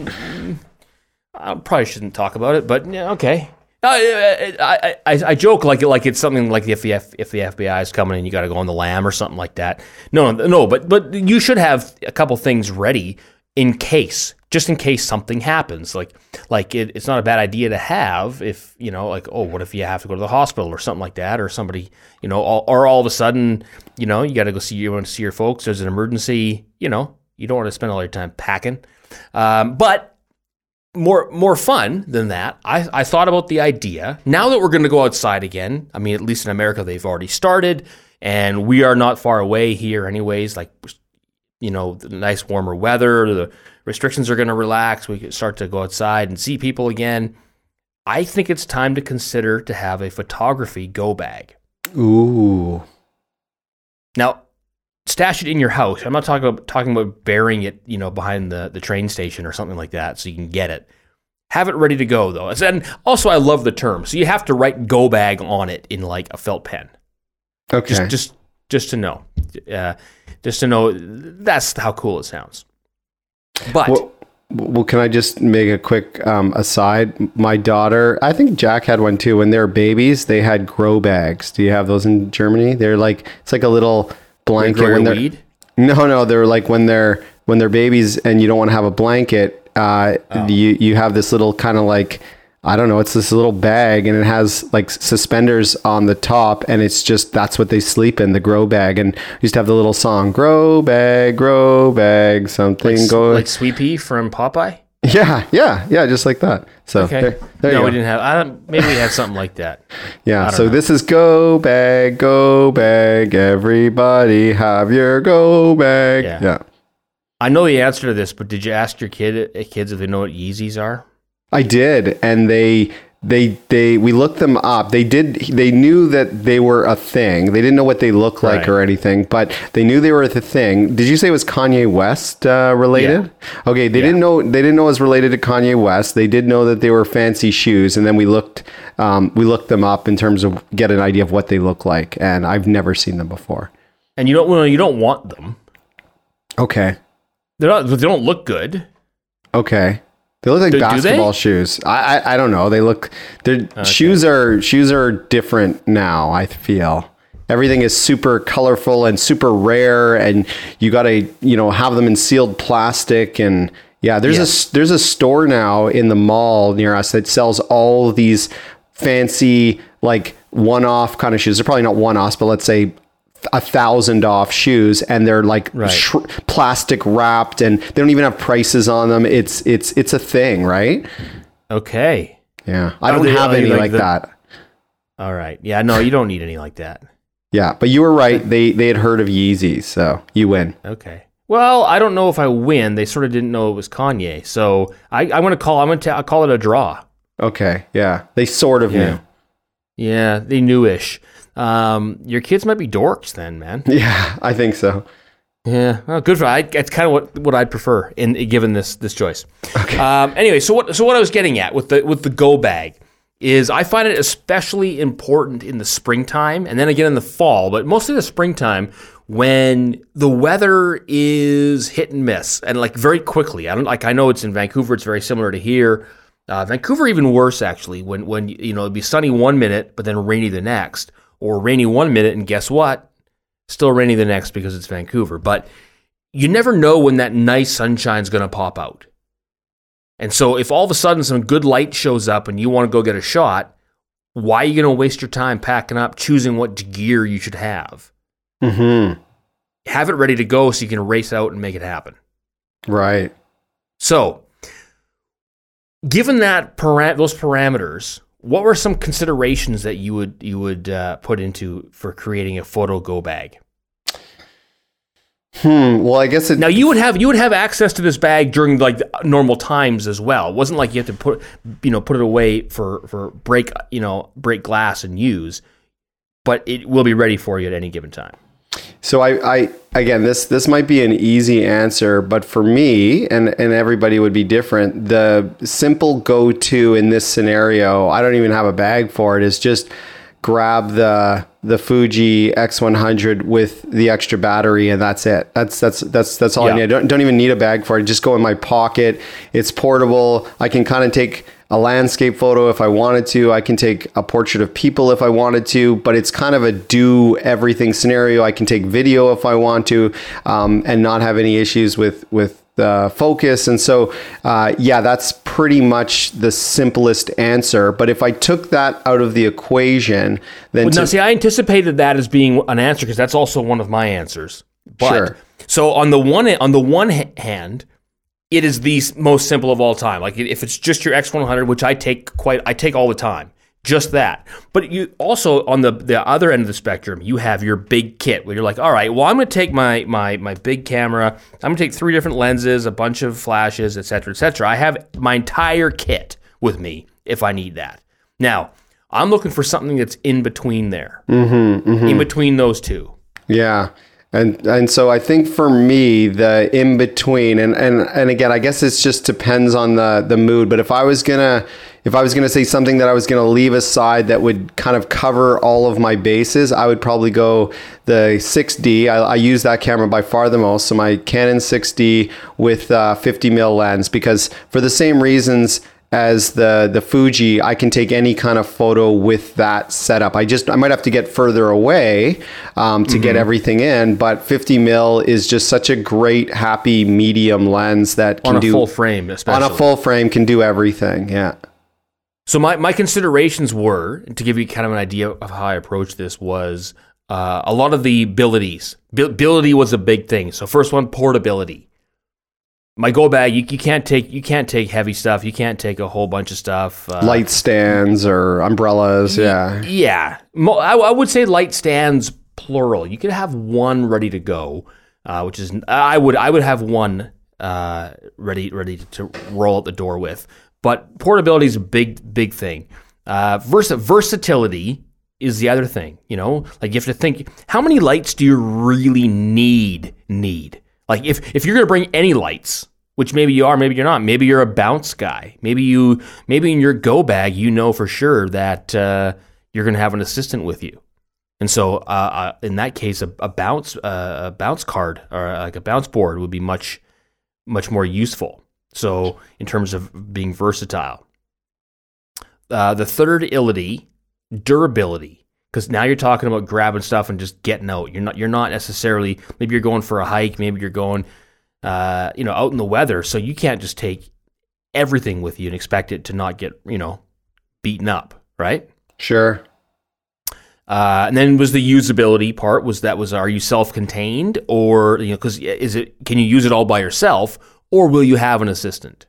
[SPEAKER 1] I probably shouldn't talk about it, but yeah, okay. I, I, I, I joke like like it's something like if the F, if the F B I is coming and you got to go on the lam or something like that. No, no, no. But but you should have a couple things ready in case, just in case something happens. Like like it, it's not a bad idea to have if you know like oh what if you have to go to the hospital or something like that, or somebody you know all, or all of a sudden you know you got to go see you want to see your folks. There's an emergency. You know you don't want to spend all your time packing, um, but. More more fun than that, I, I thought about the idea. Now that we're going to go outside again, I mean, at least in America, they've already started, and we are not far away here anyways. Like, you know, the nice warmer weather, the restrictions are going to relax. We can start to go outside and see people again. I think it's time to consider to have a photography go bag.
[SPEAKER 2] Ooh.
[SPEAKER 1] Now, stash it in your house. I'm not talking about talking about burying it, you know, behind the, the train station or something like that, so you can get it. Have it ready to go, though. And also, I love the term. So you have to write "go bag" on it in like a felt pen.
[SPEAKER 2] Okay.
[SPEAKER 1] Just, just, just to know, uh, just to know that's how cool it sounds. But
[SPEAKER 2] Well, well, can I just make a quick um, aside? My daughter, I think Jack had one too. When they were babies, they had grow bags. Do you have those in Germany? They're like it's like a little blanket
[SPEAKER 1] grow
[SPEAKER 2] when
[SPEAKER 1] your
[SPEAKER 2] they're
[SPEAKER 1] weed?
[SPEAKER 2] no no they're like when they're when they're babies and you don't want to have a blanket uh
[SPEAKER 1] Oh.
[SPEAKER 2] you you have this little kind of like I don't know, it's this little bag and it has like suspenders on the top and it's just that's what they sleep in, the grow bag. And we used to have the little song grow bag grow bag something
[SPEAKER 1] like,
[SPEAKER 2] go
[SPEAKER 1] like Sweet Pea from Popeye.
[SPEAKER 2] yeah yeah yeah just like that. So
[SPEAKER 1] Okay.
[SPEAKER 2] there, there
[SPEAKER 1] no,
[SPEAKER 2] you
[SPEAKER 1] we
[SPEAKER 2] go.
[SPEAKER 1] didn't have. I don't, maybe we had something like that.
[SPEAKER 2] Yeah,
[SPEAKER 1] don't
[SPEAKER 2] so
[SPEAKER 1] know.
[SPEAKER 2] this is go bag, go bag, everybody have your go bag.
[SPEAKER 1] Yeah.
[SPEAKER 2] Yeah.
[SPEAKER 1] I know the answer to this, but did you ask your kid kids if they know what Yeezys are?
[SPEAKER 2] I did, and they they they we looked them up. They did they knew that they were a thing. They didn't know what they look like
[SPEAKER 1] Right.
[SPEAKER 2] or anything, but they knew they were the thing. Did you say it was Kanye West uh, related? Okay, they
[SPEAKER 1] Yeah.
[SPEAKER 2] didn't know they didn't know it was related to Kanye West. They did know that they were fancy shoes, and then we looked um, we looked them up in terms of get an idea of what they look like, and I've never seen them before.
[SPEAKER 1] And you don't. Well, you don't want them.
[SPEAKER 2] Okay.
[SPEAKER 1] They're not. They don't look good.
[SPEAKER 2] Okay. They look like
[SPEAKER 1] Do- do
[SPEAKER 2] basketball
[SPEAKER 1] they?
[SPEAKER 2] shoes. I, I I don't know. They look their shoes are shoes are different now, I feel. Everything is super colorful and super rare and you got to, you know, have them in sealed plastic and yeah, there's
[SPEAKER 1] Yes.
[SPEAKER 2] a there's a store now in the mall near us that sells all these fancy like one-off kind of shoes. They're probably not one-offs, but let's say a thousand off shoes, and they're like
[SPEAKER 1] Right.
[SPEAKER 2] sh- plastic wrapped, and they don't even have prices on them. It's it's it's a thing, right?
[SPEAKER 1] Okay.
[SPEAKER 2] Yeah, I
[SPEAKER 1] Are
[SPEAKER 2] don't
[SPEAKER 1] they-
[SPEAKER 2] have
[SPEAKER 1] are they
[SPEAKER 2] any
[SPEAKER 1] like
[SPEAKER 2] like
[SPEAKER 1] the-
[SPEAKER 2] that.
[SPEAKER 1] All right. Yeah. No, you don't need any like that.
[SPEAKER 2] Yeah, but you were right. They they had heard of Yeezys, so you win.
[SPEAKER 1] Okay. Well, I don't know if I win. They sort of didn't know it was Kanye, so I I'm gonna call. I'm gonna ta- I'll call it a draw.
[SPEAKER 2] Okay, yeah, they sort of
[SPEAKER 1] Yeah.
[SPEAKER 2] knew.
[SPEAKER 1] Yeah, they knew-ish. Um, your kids might be dorks then, man.
[SPEAKER 2] Yeah, I think so.
[SPEAKER 1] Yeah, well, good for I. It's kind of what, what I'd prefer in given this this choice.
[SPEAKER 2] Okay.
[SPEAKER 1] Um, anyway, so what so what I was getting at with the with the go bag is I find it especially important in the springtime and then again in the fall, but mostly the springtime when the weather is hit and miss and like very quickly. I don't like I know it's in Vancouver. It's very similar to here. Uh, Vancouver even worse actually when when you know it'd be sunny one minute but then rainy the next. or rainy one minute, and guess what? Still rainy the next because it's Vancouver. But you never know when that nice sunshine's going to pop out. And so if all of a sudden some good light shows up and you want to go get a shot, why are you going to waste your time packing up, choosing what gear you should have?
[SPEAKER 2] Mm-hmm.
[SPEAKER 1] Have it ready to go so you can race out and make it happen.
[SPEAKER 2] Right.
[SPEAKER 1] So, given that para- those parameters, what were some considerations that you would you would uh, put into for creating a photo go bag?
[SPEAKER 2] Hmm. Well, I guess it,
[SPEAKER 1] now you would have you would have access to this bag during like normal times as well. It wasn't like you have to put you know put it away for for break you know break glass and use, but it will be ready for you at any given time.
[SPEAKER 2] So I, I again, this this might be an easy answer, but for me, and, and everybody would be different, the simple go-to in this scenario, I don't even have a bag for it, is just grab the the Fuji X one hundred with the extra battery, and that's it. That's that's that's that's all
[SPEAKER 1] yeah.
[SPEAKER 2] I need. I don't, don't even need a bag for it. Just go in my pocket. It's portable. I can kind of take a landscape photo if I wanted to. I can take a portrait of people if I wanted to, but it's kind of a do everything scenario. I can take video if I want to, um, and not have any issues with, with the focus. And so, uh, yeah, that's pretty much the simplest answer. But if I took that out of the equation, then
[SPEAKER 1] well,
[SPEAKER 2] to,
[SPEAKER 1] now see, I anticipated that as being an answer because that's also one of my answers. But,
[SPEAKER 2] sure.
[SPEAKER 1] So on the one on the one hand, it is the most simple of all time. Like if it's just your X one hundred, which I take quite, I take all the time, just that. But you also on the the other end of the spectrum, you have your big kit where you're like, all right, well, I'm going to take my my my big camera. I'm going to take three different lenses, a bunch of flashes, et cetera, et cetera. I have my entire kit with me if I need that. Now, I'm looking for something that's in between there,
[SPEAKER 2] mm-hmm, mm-hmm.
[SPEAKER 1] in between those two.
[SPEAKER 2] Yeah. And and so I think for me, the in between, and, and, and again, I guess it just depends on the, the mood. But if I was gonna if I was gonna say something that I was gonna leave aside that would kind of cover all of my bases, I would probably go the six D. I, I use that camera by far the most. So my Canon six D with uh, fifty mil lens, because for the same reasons as the the Fuji, I can take any kind of photo with that setup. I just I might have to get further away um, to mm-hmm. get everything in, but fifty mil is just such a great happy medium lens that can
[SPEAKER 1] on a
[SPEAKER 2] do
[SPEAKER 1] full frame, especially
[SPEAKER 2] on a full frame can do everything. Yeah.
[SPEAKER 1] So my my considerations were, to give you kind of an idea of how I approached this, was uh, a lot of the abilities. Ability was a big thing. So first one, portability. My go bag, you, you can't take you can't take heavy stuff. You can't take a whole bunch of stuff. Uh,
[SPEAKER 2] light stands or umbrellas, yeah.
[SPEAKER 1] Yeah. Mo- I, I would say light stands, plural. You could have one ready to go, uh, which is I would I would have one uh, ready ready to roll out the door with. But portability is a big big thing. Uh, vers- versatility is the other thing. You know, like you have to think, how many lights do you really need need? Like if, if you're going to bring any lights, which maybe you are, maybe you're not, maybe you're a bounce guy. Maybe you, maybe in your go bag, you know for sure that uh, you're going to have an assistant with you. And so uh, uh, in that case, a, a bounce uh, a bounce card or like a bounce board would be much, much more useful. So in terms of being versatile. Uh, the third ility, durability. Because now you're talking about grabbing stuff and just getting out. You're not. You're not necessarily. Maybe you're going for a hike. Maybe you're going, uh, you know, out in the weather. So you can't just take everything with you and expect it to not get, you know, beaten up, right?
[SPEAKER 2] Sure.
[SPEAKER 1] Uh, and then was the usability part. Was that was are you self-contained or you know? Because is it can you use it all by yourself or will you have an assistant?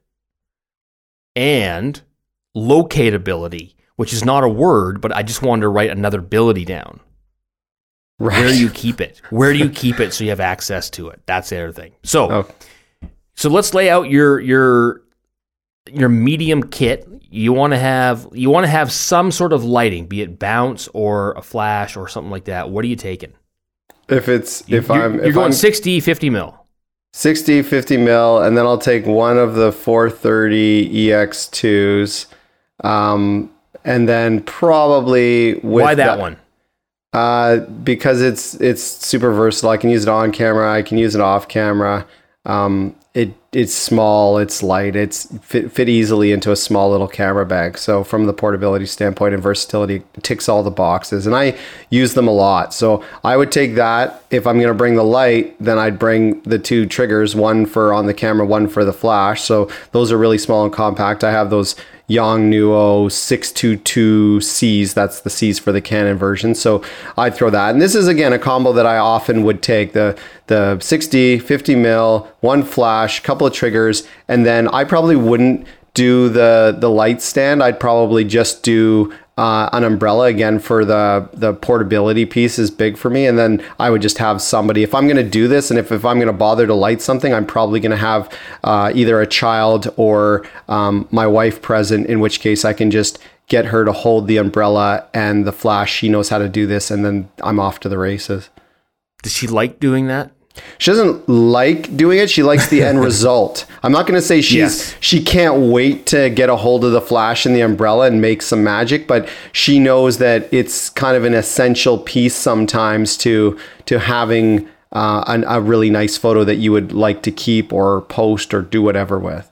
[SPEAKER 1] And locatability, which is not a word, but I just wanted to write another ability down. Right. Where do you keep it? Where do you keep it so you have access to it? That's the other thing. So, oh. so let's lay out your your your medium kit. You want to have you want to have some sort of lighting, be it bounce or a flash or something like that. What are you taking?
[SPEAKER 2] If it's
[SPEAKER 1] you,
[SPEAKER 2] if
[SPEAKER 1] you're,
[SPEAKER 2] I'm
[SPEAKER 1] you're
[SPEAKER 2] if
[SPEAKER 1] going
[SPEAKER 2] I'm,
[SPEAKER 1] sixty, fifty mil.
[SPEAKER 2] sixty, fifty mil, and then I'll take one of the four thirty E X twos. Um, And then probably with
[SPEAKER 1] why that
[SPEAKER 2] the,
[SPEAKER 1] one?
[SPEAKER 2] Uh, because it's it's super versatile. I can use it on camera. I can use it off camera. Um, it it's small, it's light, it's fit, fit easily into a small little camera bag. So from the portability standpoint and versatility, it ticks all the boxes, and I use them a lot. So I would take that. If I'm going to bring the light, then I'd bring the two triggers, one for on the camera, one for the flash. So those are really small and compact. I have those Yongnuo six twenty-two C's. That's the C's for the Canon version. So I'd throw that. And this is, again, a combo that I often would take. The the sixty, fifty mil, one flash, couple of triggers, and then I probably wouldn't do the the light stand. I'd probably just do uh, an umbrella, again, for the the portability piece is big for me. And then I would just have somebody, if I'm going to do this, and if, if I'm going to bother to light something, I'm probably going to have uh, either a child or um, my wife present, in which case I can just get her to hold the umbrella and the flash. She knows how to do this, and then I'm off to the races.
[SPEAKER 1] Does she like doing that?
[SPEAKER 2] She doesn't like doing it. She likes the end result. I'm not going to say she's yes. she can't wait to get a hold of the flash and the umbrella and make some magic, but she knows that it's kind of an essential piece sometimes to to having uh, an, a really nice photo that you would like to keep or post or do whatever with.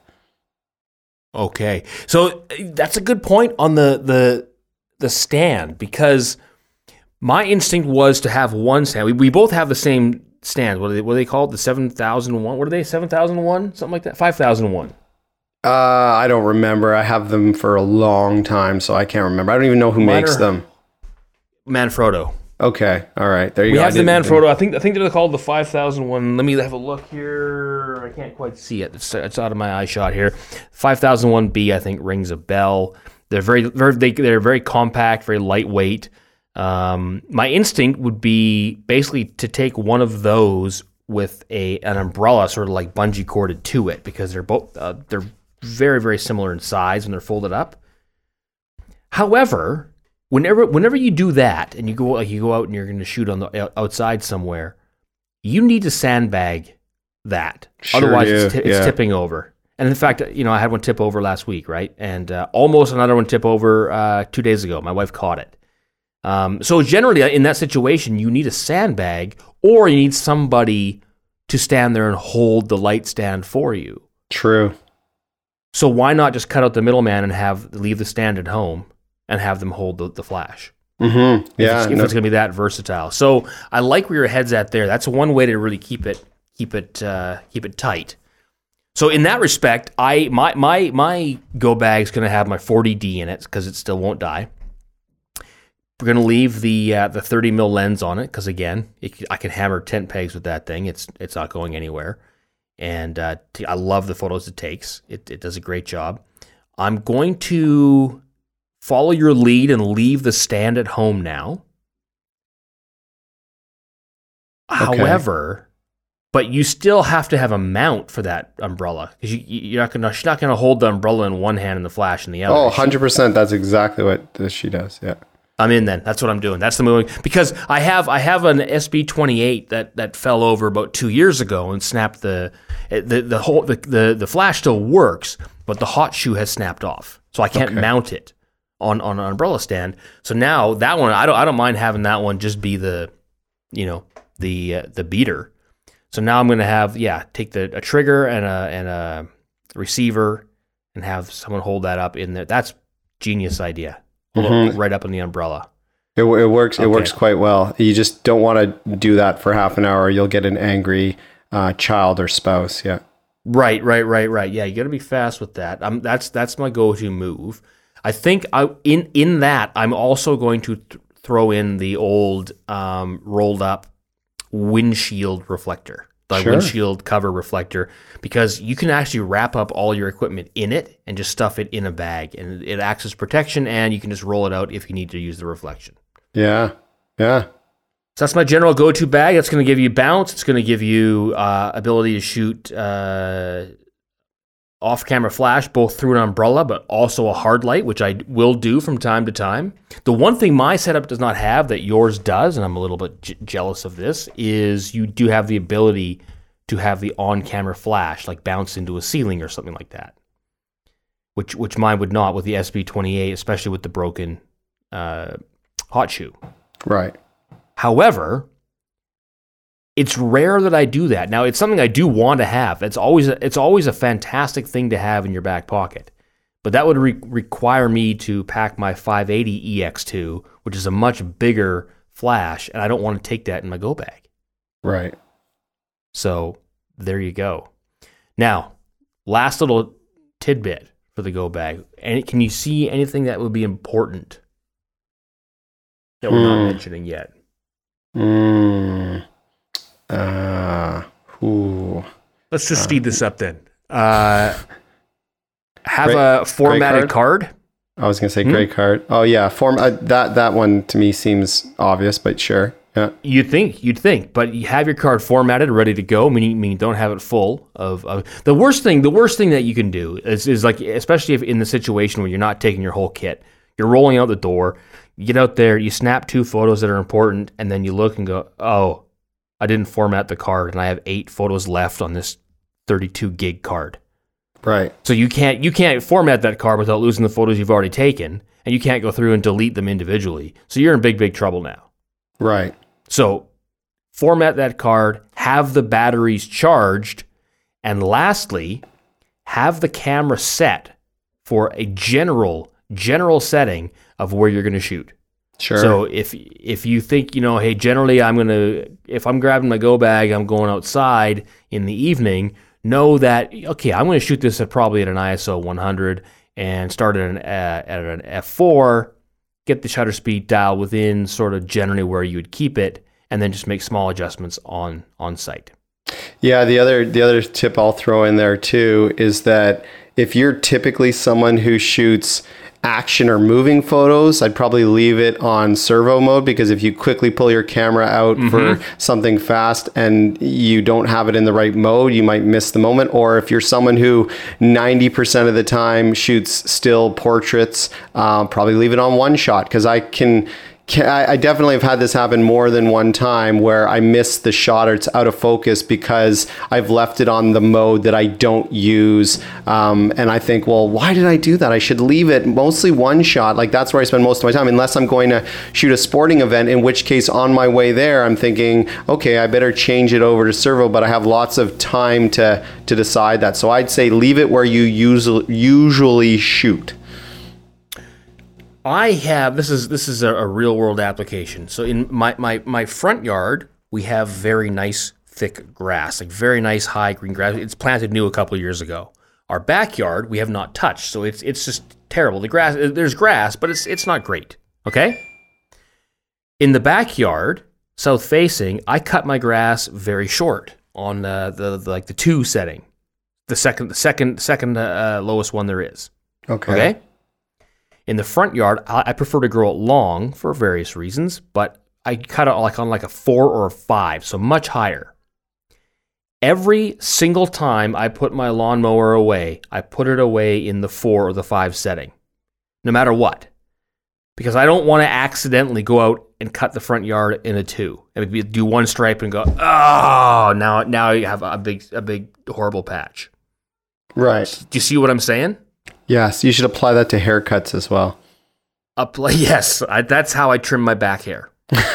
[SPEAKER 1] Okay, so that's a good point on the the the stand, because my instinct was to have one stand. We, we both have the same stands. What are they, what are they called? The seven thousand one? What are they? seven thousand one? Something like that? five thousand one?
[SPEAKER 2] Uh, I don't remember. I have them for a long time, so I can't remember. I don't even know who Mine makes them.
[SPEAKER 1] Manfrotto.
[SPEAKER 2] Okay. All right. There you
[SPEAKER 1] we
[SPEAKER 2] go.
[SPEAKER 1] We have the Manfrotto. I think I think they're called the five thousand one. Let me have a look here. I can't quite see it. It's, it's out of my eye shot here. five thousand one B, I think, rings a bell. They're very, very they, they're very compact, very lightweight. Um, my instinct would be basically to take one of those with a an umbrella, sort of like bungee corded to it, because they're both uh, they're very very similar in size when they're folded up. However, whenever whenever you do that and you go like you go out and you're going to shoot on the outside somewhere, you need to sandbag that.
[SPEAKER 2] Sure
[SPEAKER 1] Otherwise,
[SPEAKER 2] do.
[SPEAKER 1] it's, t-
[SPEAKER 2] yeah.
[SPEAKER 1] it's tipping over. And in fact, you know, I had one tip over last week, right? And uh, almost another one tip over uh, two days ago. My wife caught it. Um, so generally, in that situation, you need a sandbag, or you need somebody to stand there and hold the light stand for you.
[SPEAKER 2] True.
[SPEAKER 1] So why not just cut out the middleman and have leave the stand at home and have them hold the, the flash?
[SPEAKER 2] Mm-hmm. Yeah,
[SPEAKER 1] if it's,
[SPEAKER 2] no.
[SPEAKER 1] it's going to be that versatile. So I like where your head's at there. That's one way to really keep it keep it uh, keep it tight. So in that respect, I my my my go bag's going to have my forty D in it because it still won't die. We're going to leave the uh, the thirty mil lens on it because, again, it, I can hammer tent pegs with that thing. It's it's not going anywhere. And uh, t- I love the photos it takes. It, it does a great job. I'm going to follow your lead and leave the stand at home now. Okay. However, but you still have to have a mount for that umbrella because you, you're not going to she's not going to hold the umbrella in one hand and the flash in the other.
[SPEAKER 2] Oh, one hundred percent. That's exactly what she does. Yeah.
[SPEAKER 1] I'm in then. That's what I'm doing. That's the moving because I have I have an S B twenty-eight that, that fell over about two years ago and snapped the the the whole the, the, the flash still works, but the hot shoe has snapped off, so I can't okay. mount it on, on an umbrella stand. So now that one I don't I don't mind having that one just be the you know the uh, the beater. So now I'm going to have yeah take the a trigger and a and a receiver and have someone hold that up in there. That's genius idea. Mm-hmm. Right up in the umbrella.
[SPEAKER 2] It, it works. Okay. It works quite well. You just don't want to do that for half an hour. You'll get an angry uh, child or spouse. Yeah.
[SPEAKER 1] Right. Right. Right. Right. Yeah. You got to be fast with that. Um, that's that's my go-to move. I think I in in that I'm also going to th- throw in the old um, rolled up windshield reflector. The sure. windshield cover reflector, because you can actually wrap up all your equipment in it and just stuff it in a bag, and it acts as protection, and you can just roll it out if you need to use the reflection.
[SPEAKER 2] Yeah, yeah.
[SPEAKER 1] So that's my general go-to bag. That's going to give you bounce. It's going to give you uh, ability to shoot uh, off-camera flash, both through an umbrella, but also a hard light, which I will do from time to time. The one thing my setup does not have that yours does, and I'm a little bit j- jealous of this, is you do have the ability to have the on-camera flash, like bounce into a ceiling or something like that, which which mine would not with the S B twenty-eight, especially with the broken uh, hot shoe.
[SPEAKER 2] Right.
[SPEAKER 1] However, it's rare that I do that. Now, it's something I do want to have. It's always a, it's always a fantastic thing to have in your back pocket. But that would re- require me to pack my five eighty E X two, which is a much bigger flash, and I don't want to take that in my go bag.
[SPEAKER 2] Right.
[SPEAKER 1] So there you go. Now, last little tidbit for the go bag. And can you see anything that would be important that we're mm. not mentioning yet?
[SPEAKER 2] Mm. Uh, ooh.
[SPEAKER 1] Let's just speed uh, this up then. Uh, have great, a formatted card? card.
[SPEAKER 2] I was going to say hmm? great card. Oh yeah, form uh, that that one to me seems obvious, but sure. Yeah.
[SPEAKER 1] You'd think, you'd think, but you have your card formatted, ready to go. Meaning, meaning don't have it full of, of. The worst thing, the worst thing that you can do is, is like, especially if in the situation where you're not taking your whole kit, you're rolling out the door, you get out there, you snap two photos that are important, and then you look and go, oh, I didn't format the card, and I have eight photos left on this thirty-two gig card.
[SPEAKER 2] Right.
[SPEAKER 1] So you can't you can't format that card without losing the photos you've already taken, and you can't go through and delete them individually. So you're in big, big trouble now.
[SPEAKER 2] Right.
[SPEAKER 1] So format that card, have the batteries charged, and lastly, have the camera set for a general general setting of where you're going to shoot.
[SPEAKER 2] Sure.
[SPEAKER 1] So if if you think, you know, hey, generally I'm going to, if I'm grabbing my go bag, I'm going outside in the evening, know that, okay, I'm going to shoot this at probably at an I S O one hundred and start at an, uh, at an F four, get the shutter speed dial within sort of generally where you would keep it, and then just make small adjustments on on site.
[SPEAKER 2] Yeah, the other the other tip I'll throw in there too is that if you're typically someone who shoots action or moving photos, I'd probably leave it on servo mode, because if you quickly pull your camera out mm-hmm. for something fast and you don't have it in the right mode, you might miss the moment. Or if you're someone who ninety percent of the time shoots still portraits, uh, probably leave it on one shot, because I can I definitely have had this happen more than one time where I miss the shot or it's out of focus because I've left it on the mode that I don't use. Um, and I think, well, why did I do that? I should leave it mostly one shot. Like that's where I spend most of my time, unless I'm going to shoot a sporting event, in which case on my way there, I'm thinking, okay, I better change it over to servo, but I have lots of time to, to decide that. So I'd say leave it where you usually, usually shoot.
[SPEAKER 1] I have, this is this is a, a real world application. So in my, my, my front yard, we have very nice thick grass, like very nice high green grass. It's planted new a couple of years ago. Our backyard, we have not touched. So it's it's just terrible. The grass, there's grass, but it's it's not great. Okay? In the backyard, south facing, I cut my grass very short on uh, the, the like the two setting, the second the second second uh, lowest one there is.
[SPEAKER 2] Okay.
[SPEAKER 1] Okay? In the front yard, I prefer to grow it long for various reasons, but I cut it like on like a four or a five, so much higher. Every single time I put my lawnmower away, I put it away in the four or the five setting, no matter what, because I don't want to accidentally go out and cut the front yard in a two. And do one stripe and go, oh, now now you have a big a big horrible patch.
[SPEAKER 2] Right.
[SPEAKER 1] Do you see what I'm saying?
[SPEAKER 2] Yes, you should apply that to haircuts as well.
[SPEAKER 1] Apply, yes, I, that's how I trim my back hair.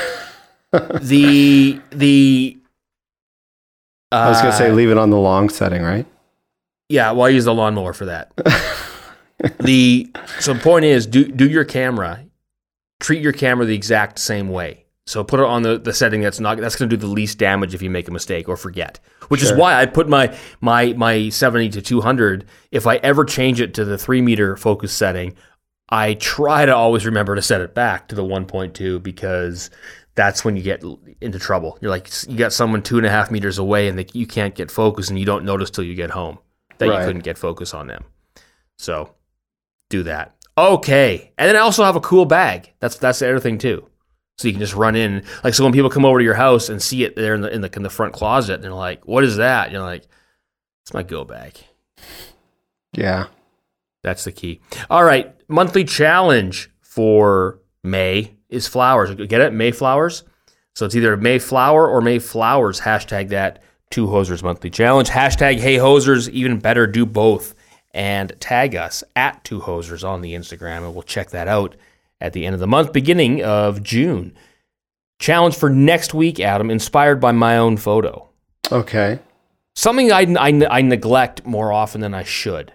[SPEAKER 1] the the uh,
[SPEAKER 2] I was going to say leave it on the long setting, right?
[SPEAKER 1] Yeah, well, I use the lawnmower for that. the so the point is, do do your camera, treat your camera the exact same way. So put it on the, the setting that's not that's going to do the least damage if you make a mistake or forget. Which sure. is why I put my my my seventy to two hundred. If I ever change it to the three meter focus setting, I try to always remember to set it back to the one point two, because that's when you get into trouble. You're like, you got someone two and a half meters away and they, you can't get focus, and you don't notice till you get home that right. you couldn't get focus on them. So do that. Okay, and then I also have a cool bag. That's that's the other thing too. So you can just run in, like, so when people come over to your house and see it there in the in the, in the front closet, and they're like, "What is that?" And you're like, "It's my go bag."
[SPEAKER 2] Yeah,
[SPEAKER 1] that's the key. All right, monthly challenge for May is flowers. Get it? May flowers. So it's either May flower or May flowers. Hashtag that Two Hosers monthly challenge. Hashtag Hey Hosers. Even better, do both and tag us at Two Hosers on the Instagram, and we'll check that out at the end of the month, beginning of June. Challenge for next week, Adam, inspired by my own photo.
[SPEAKER 2] Okay.
[SPEAKER 1] Something I, I, I neglect more often than I should.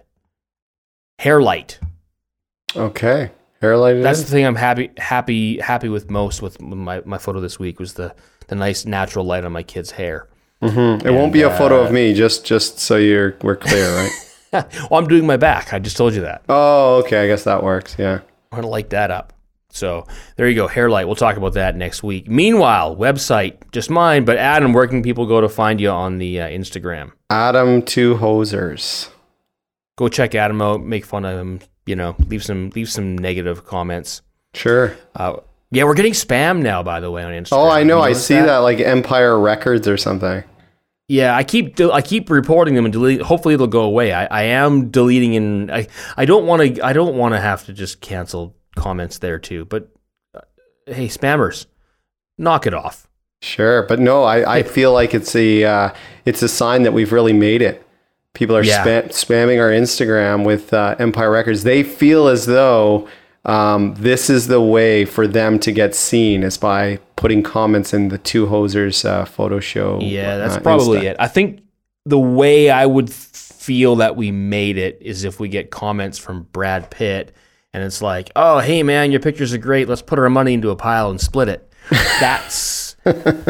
[SPEAKER 1] Hair light.
[SPEAKER 2] Okay. Hair light.
[SPEAKER 1] That's the thing I'm happy happy happy with most with my, my photo this week was the, the nice natural light on my kid's hair.
[SPEAKER 2] Mm-hmm. It
[SPEAKER 1] and,
[SPEAKER 2] won't be a photo
[SPEAKER 1] uh,
[SPEAKER 2] of me, just just so you're we're clear, right?
[SPEAKER 1] Well, I'm doing my back. I just told you that.
[SPEAKER 2] Oh, okay. I guess that works. Yeah.
[SPEAKER 1] I'm going to light that up. So there you go, hair light. We'll talk about that next week. Meanwhile, website, just mine, but Adam, where can people go to find you on the uh, Instagram?
[SPEAKER 2] Adam Two Hosers.
[SPEAKER 1] Go check Adam out, make fun of him, you know, leave some leave some negative comments.
[SPEAKER 2] Sure.
[SPEAKER 1] Uh, yeah, we're getting spam now, by the way, on Instagram.
[SPEAKER 2] Oh, I know. I
[SPEAKER 1] notice
[SPEAKER 2] see that? that like Empire Records or something.
[SPEAKER 1] Yeah, I keep I keep reporting them and delete. Hopefully, they'll go away. I, I am deleting, and I I don't want to I don't want to have to just cancel comments there too. But uh, hey, spammers, knock it off.
[SPEAKER 2] Sure, but no, I, I feel like it's a uh, it's a sign that we've really made it. People are
[SPEAKER 1] Yeah.
[SPEAKER 2] spam, spamming our Instagram with uh, Empire Records. They feel as though um, this is the way for them to get seen, is by putting comments in the Two Hosers uh, photo show.
[SPEAKER 1] Yeah, that's
[SPEAKER 2] uh,
[SPEAKER 1] probably
[SPEAKER 2] Insta.
[SPEAKER 1] it. I think the way I would feel that we made it is if we get comments from Brad Pitt, and it's like, "Oh, hey man, your pictures are great. Let's put our money into a pile and split it." That's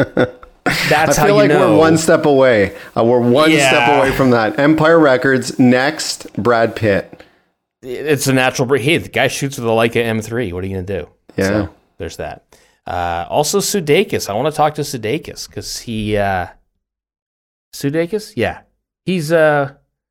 [SPEAKER 1] that's
[SPEAKER 2] I
[SPEAKER 1] how
[SPEAKER 2] feel
[SPEAKER 1] you
[SPEAKER 2] like
[SPEAKER 1] know
[SPEAKER 2] we're one step away. Uh, we're one
[SPEAKER 1] Yeah.
[SPEAKER 2] step away from that. Empire Records next. Brad Pitt.
[SPEAKER 1] It's a natural break. Hey, the guy shoots with a Leica M three. What are you going to do?
[SPEAKER 2] Yeah.
[SPEAKER 1] So, there's that. Uh, also, Sudeikis. I want to talk to Sudeikis because he... Uh, Sudeikis? Yeah. He's... Uh,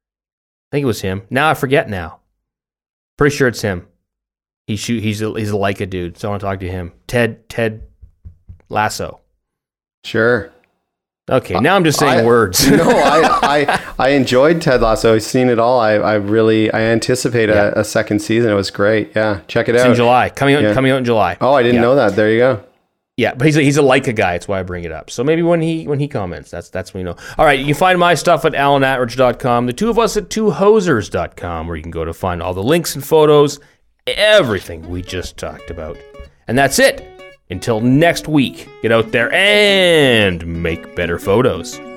[SPEAKER 1] I think it was him. Now I forget now. Pretty sure it's him. He shoot. He's a, he's a Leica dude, so I want to talk to him. Ted Ted Lasso.
[SPEAKER 2] Sure.
[SPEAKER 1] Okay, now I'm just saying
[SPEAKER 2] I-
[SPEAKER 1] words.
[SPEAKER 2] no, I, I I enjoyed Ted Lasso. I've seen it all. I, I really I anticipate
[SPEAKER 1] Yeah.
[SPEAKER 2] a, a second season. It was great. Yeah, check it
[SPEAKER 1] It's
[SPEAKER 2] out.
[SPEAKER 1] in July. Coming out,
[SPEAKER 2] Yeah.
[SPEAKER 1] coming out in July.
[SPEAKER 2] Oh, I didn't
[SPEAKER 1] Yeah.
[SPEAKER 2] know that. There you go.
[SPEAKER 1] Yeah, but he's a, he's a Leica guy. That's why I bring it up. So maybe when he when he comments, that's that's when you know. All right, you can find my stuff at alan atridge dot com. The two of us at two hosers dot com, where you can go to find all the links and photos, everything we just talked about. And that's it. Until next week, get out there and make better photos.